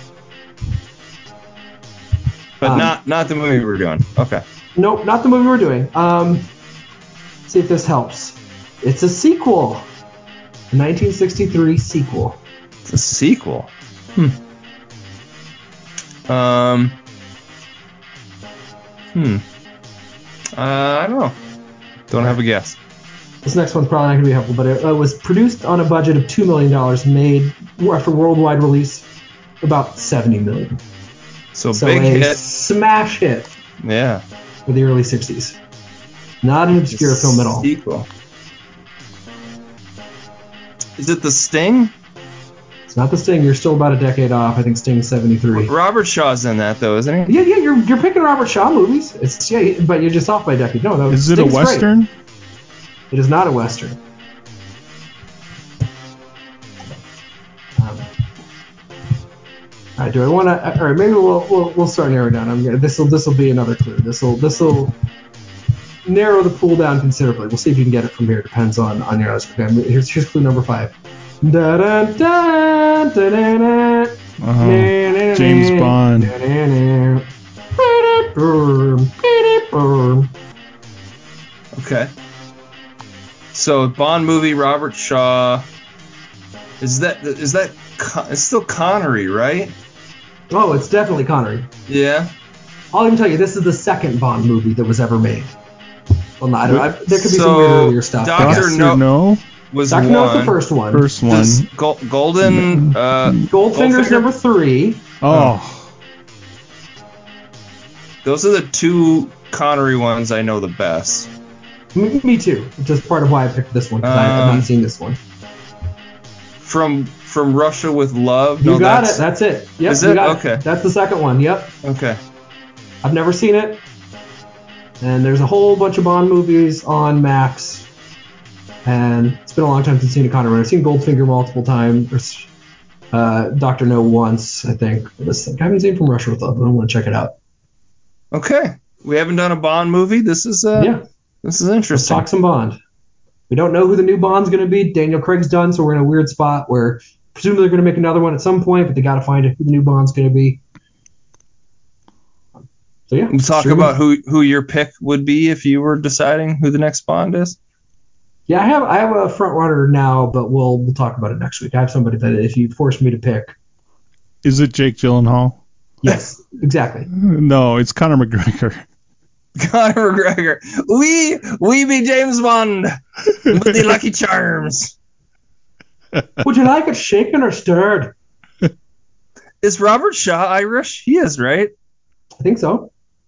Speaker 4: But
Speaker 3: um,
Speaker 4: not not the movie we're doing. Okay.
Speaker 3: Nope, not the movie we're doing. Um, see if this helps. It's a sequel. A nineteen sixty-three sequel.
Speaker 4: It's a sequel. Hmm. Um. Hmm. Uh, I don't know. Don't have a guess.
Speaker 3: This next one's probably not going to be helpful, but it uh, was produced on a budget of two million dollars, made after worldwide release about seventy million dollars.
Speaker 4: So,
Speaker 3: so
Speaker 4: big
Speaker 3: a
Speaker 4: hit.
Speaker 3: Smash hit.
Speaker 4: Yeah.
Speaker 3: For the early sixties. Not an obscure film at all.
Speaker 4: Sequel. Is it The Sting?
Speaker 3: It's not the Sting. You're still about a decade off. I think Sting's seventy-three.
Speaker 4: Robert Shaw's in that though, isn't he?
Speaker 3: Yeah, yeah. You're you're picking Robert Shaw movies. It's yeah, but you're just off by a decade. No, no.
Speaker 5: Is it
Speaker 3: Sting's
Speaker 5: a Western?
Speaker 3: Great. It is not a Western. Um, all right. Do I want to? All right. Maybe we'll we'll we'll start narrowing down. I'm gonna. This will this will be another clue. This will this will narrow the pool down considerably. We'll see if you can get it from here. Depends on on your eyes. Okay. Here's here's clue number five. Da, da, da, da, da, da.
Speaker 5: Uh-huh. James Bond.
Speaker 4: Okay. So Bond movie, Robert Shaw. Is that is that it's still Connery, right?
Speaker 3: Oh, it's definitely Connery.
Speaker 4: Yeah.
Speaker 3: I'll even tell you, this is the second Bond movie that was ever made. Well, no, I don't know. There could be
Speaker 4: so,
Speaker 3: some weird earlier stuff.
Speaker 4: Doctor No.
Speaker 5: No.
Speaker 4: Was
Speaker 3: Doctor
Speaker 4: one.
Speaker 3: No's the first one.
Speaker 5: First one.
Speaker 4: This Go- Golden. Uh,
Speaker 3: Goldfinger's
Speaker 4: Goldfinger?
Speaker 3: number three.
Speaker 5: Oh.
Speaker 4: Those are the two Connery ones I know the best.
Speaker 3: Me, me too. Which is part of why I picked this one, because I have
Speaker 4: Um,
Speaker 3: not seen this one.
Speaker 4: From From Russia with Love.
Speaker 3: You
Speaker 4: no,
Speaker 3: got
Speaker 4: that's,
Speaker 3: it. That's it. Yep,
Speaker 4: Is
Speaker 3: you
Speaker 4: it?
Speaker 3: got
Speaker 4: Okay.
Speaker 3: it. That's the second one. Yep.
Speaker 4: Okay.
Speaker 3: I've never seen it. And there's a whole bunch of Bond movies on Max. And it's been a long time since I've seen a Connery. I've seen Goldfinger multiple times. Uh, Doctor No once, I think. This, I haven't seen From Russia with Love. I want to check it out.
Speaker 4: Okay. We haven't done a Bond movie. This is uh,
Speaker 3: yeah.
Speaker 4: This is
Speaker 3: Let's
Speaker 4: interesting.
Speaker 3: talk some Bond. We don't know who the new Bond's going to be. Daniel Craig's done, so we're in a weird spot where presumably they're going to make another one at some point, but they got to find out who the new Bond's going to be. So yeah.
Speaker 4: We'll talk
Speaker 3: streaming.
Speaker 4: about who who your pick would be if you were deciding who the next Bond is.
Speaker 3: Yeah, I have I have a front runner now, but we'll we'll talk about it next week. I have somebody that if you force me to pick.
Speaker 5: Is it Jake Gyllenhaal?
Speaker 3: Yes, exactly.
Speaker 5: No, it's Conor McGregor.
Speaker 4: Conor McGregor. We we be James Bond with the Lucky Charms.
Speaker 3: Would you like it shaken or stirred?
Speaker 4: Is Robert Shaw Irish? He is, right?
Speaker 3: I think so.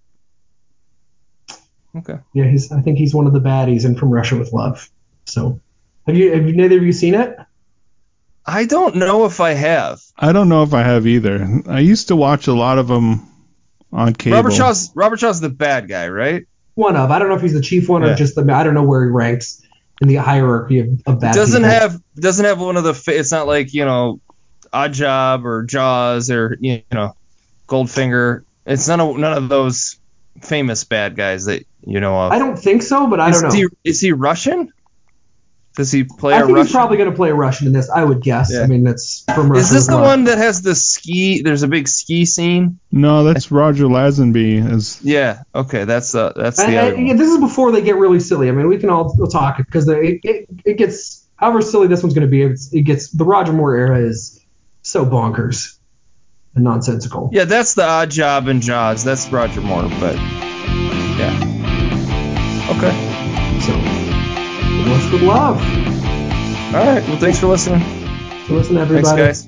Speaker 4: Okay.
Speaker 3: Yeah, he's. I think he's one of the baddies in From Russia with Love. So, have you? Have you, neither of you seen it?
Speaker 4: I don't know if I have.
Speaker 5: I don't know if I have either. I used to watch a lot of them on cable.
Speaker 4: Robert Shaw's Robert Shaw's the bad guy, right?
Speaker 3: One of. I don't know if he's the chief one
Speaker 4: Yeah.
Speaker 3: or just the. I don't know where he ranks in the hierarchy of, of bad
Speaker 4: Doesn't
Speaker 3: people.
Speaker 4: have doesn't have one of the. Fa- it's not like you know, Odd Job or Jaws or you know, Goldfinger. It's none of none of those famous bad guys that you know of.
Speaker 3: I don't think so, but I
Speaker 4: is
Speaker 3: don't know.
Speaker 4: He, is he Russian? Does he play
Speaker 3: I
Speaker 4: a
Speaker 3: think
Speaker 4: Russian?
Speaker 3: he's probably going to play a Russian in this. I would guess.
Speaker 4: Yeah.
Speaker 3: I mean, that's from Russia
Speaker 4: Is this
Speaker 3: with
Speaker 4: the
Speaker 3: Love.
Speaker 4: one that has the ski? There's a big ski scene.
Speaker 5: No, that's Roger Lazenby. As
Speaker 4: Yeah. Okay. That's the that's the
Speaker 3: And,
Speaker 4: other
Speaker 3: and,
Speaker 4: one.
Speaker 3: yeah, this is before they get really silly. I mean, we can all we'll talk because it, it it gets however silly this one's going to be. It's, it gets the Roger Moore era is so bonkers and nonsensical.
Speaker 4: Yeah, that's the Odd Job and Jaws. That's Roger Moore, but yeah. Okay.
Speaker 3: So, What's with Love?
Speaker 4: All right. Well, thanks for listening.
Speaker 3: So listen, everybody.
Speaker 4: Thanks, guys.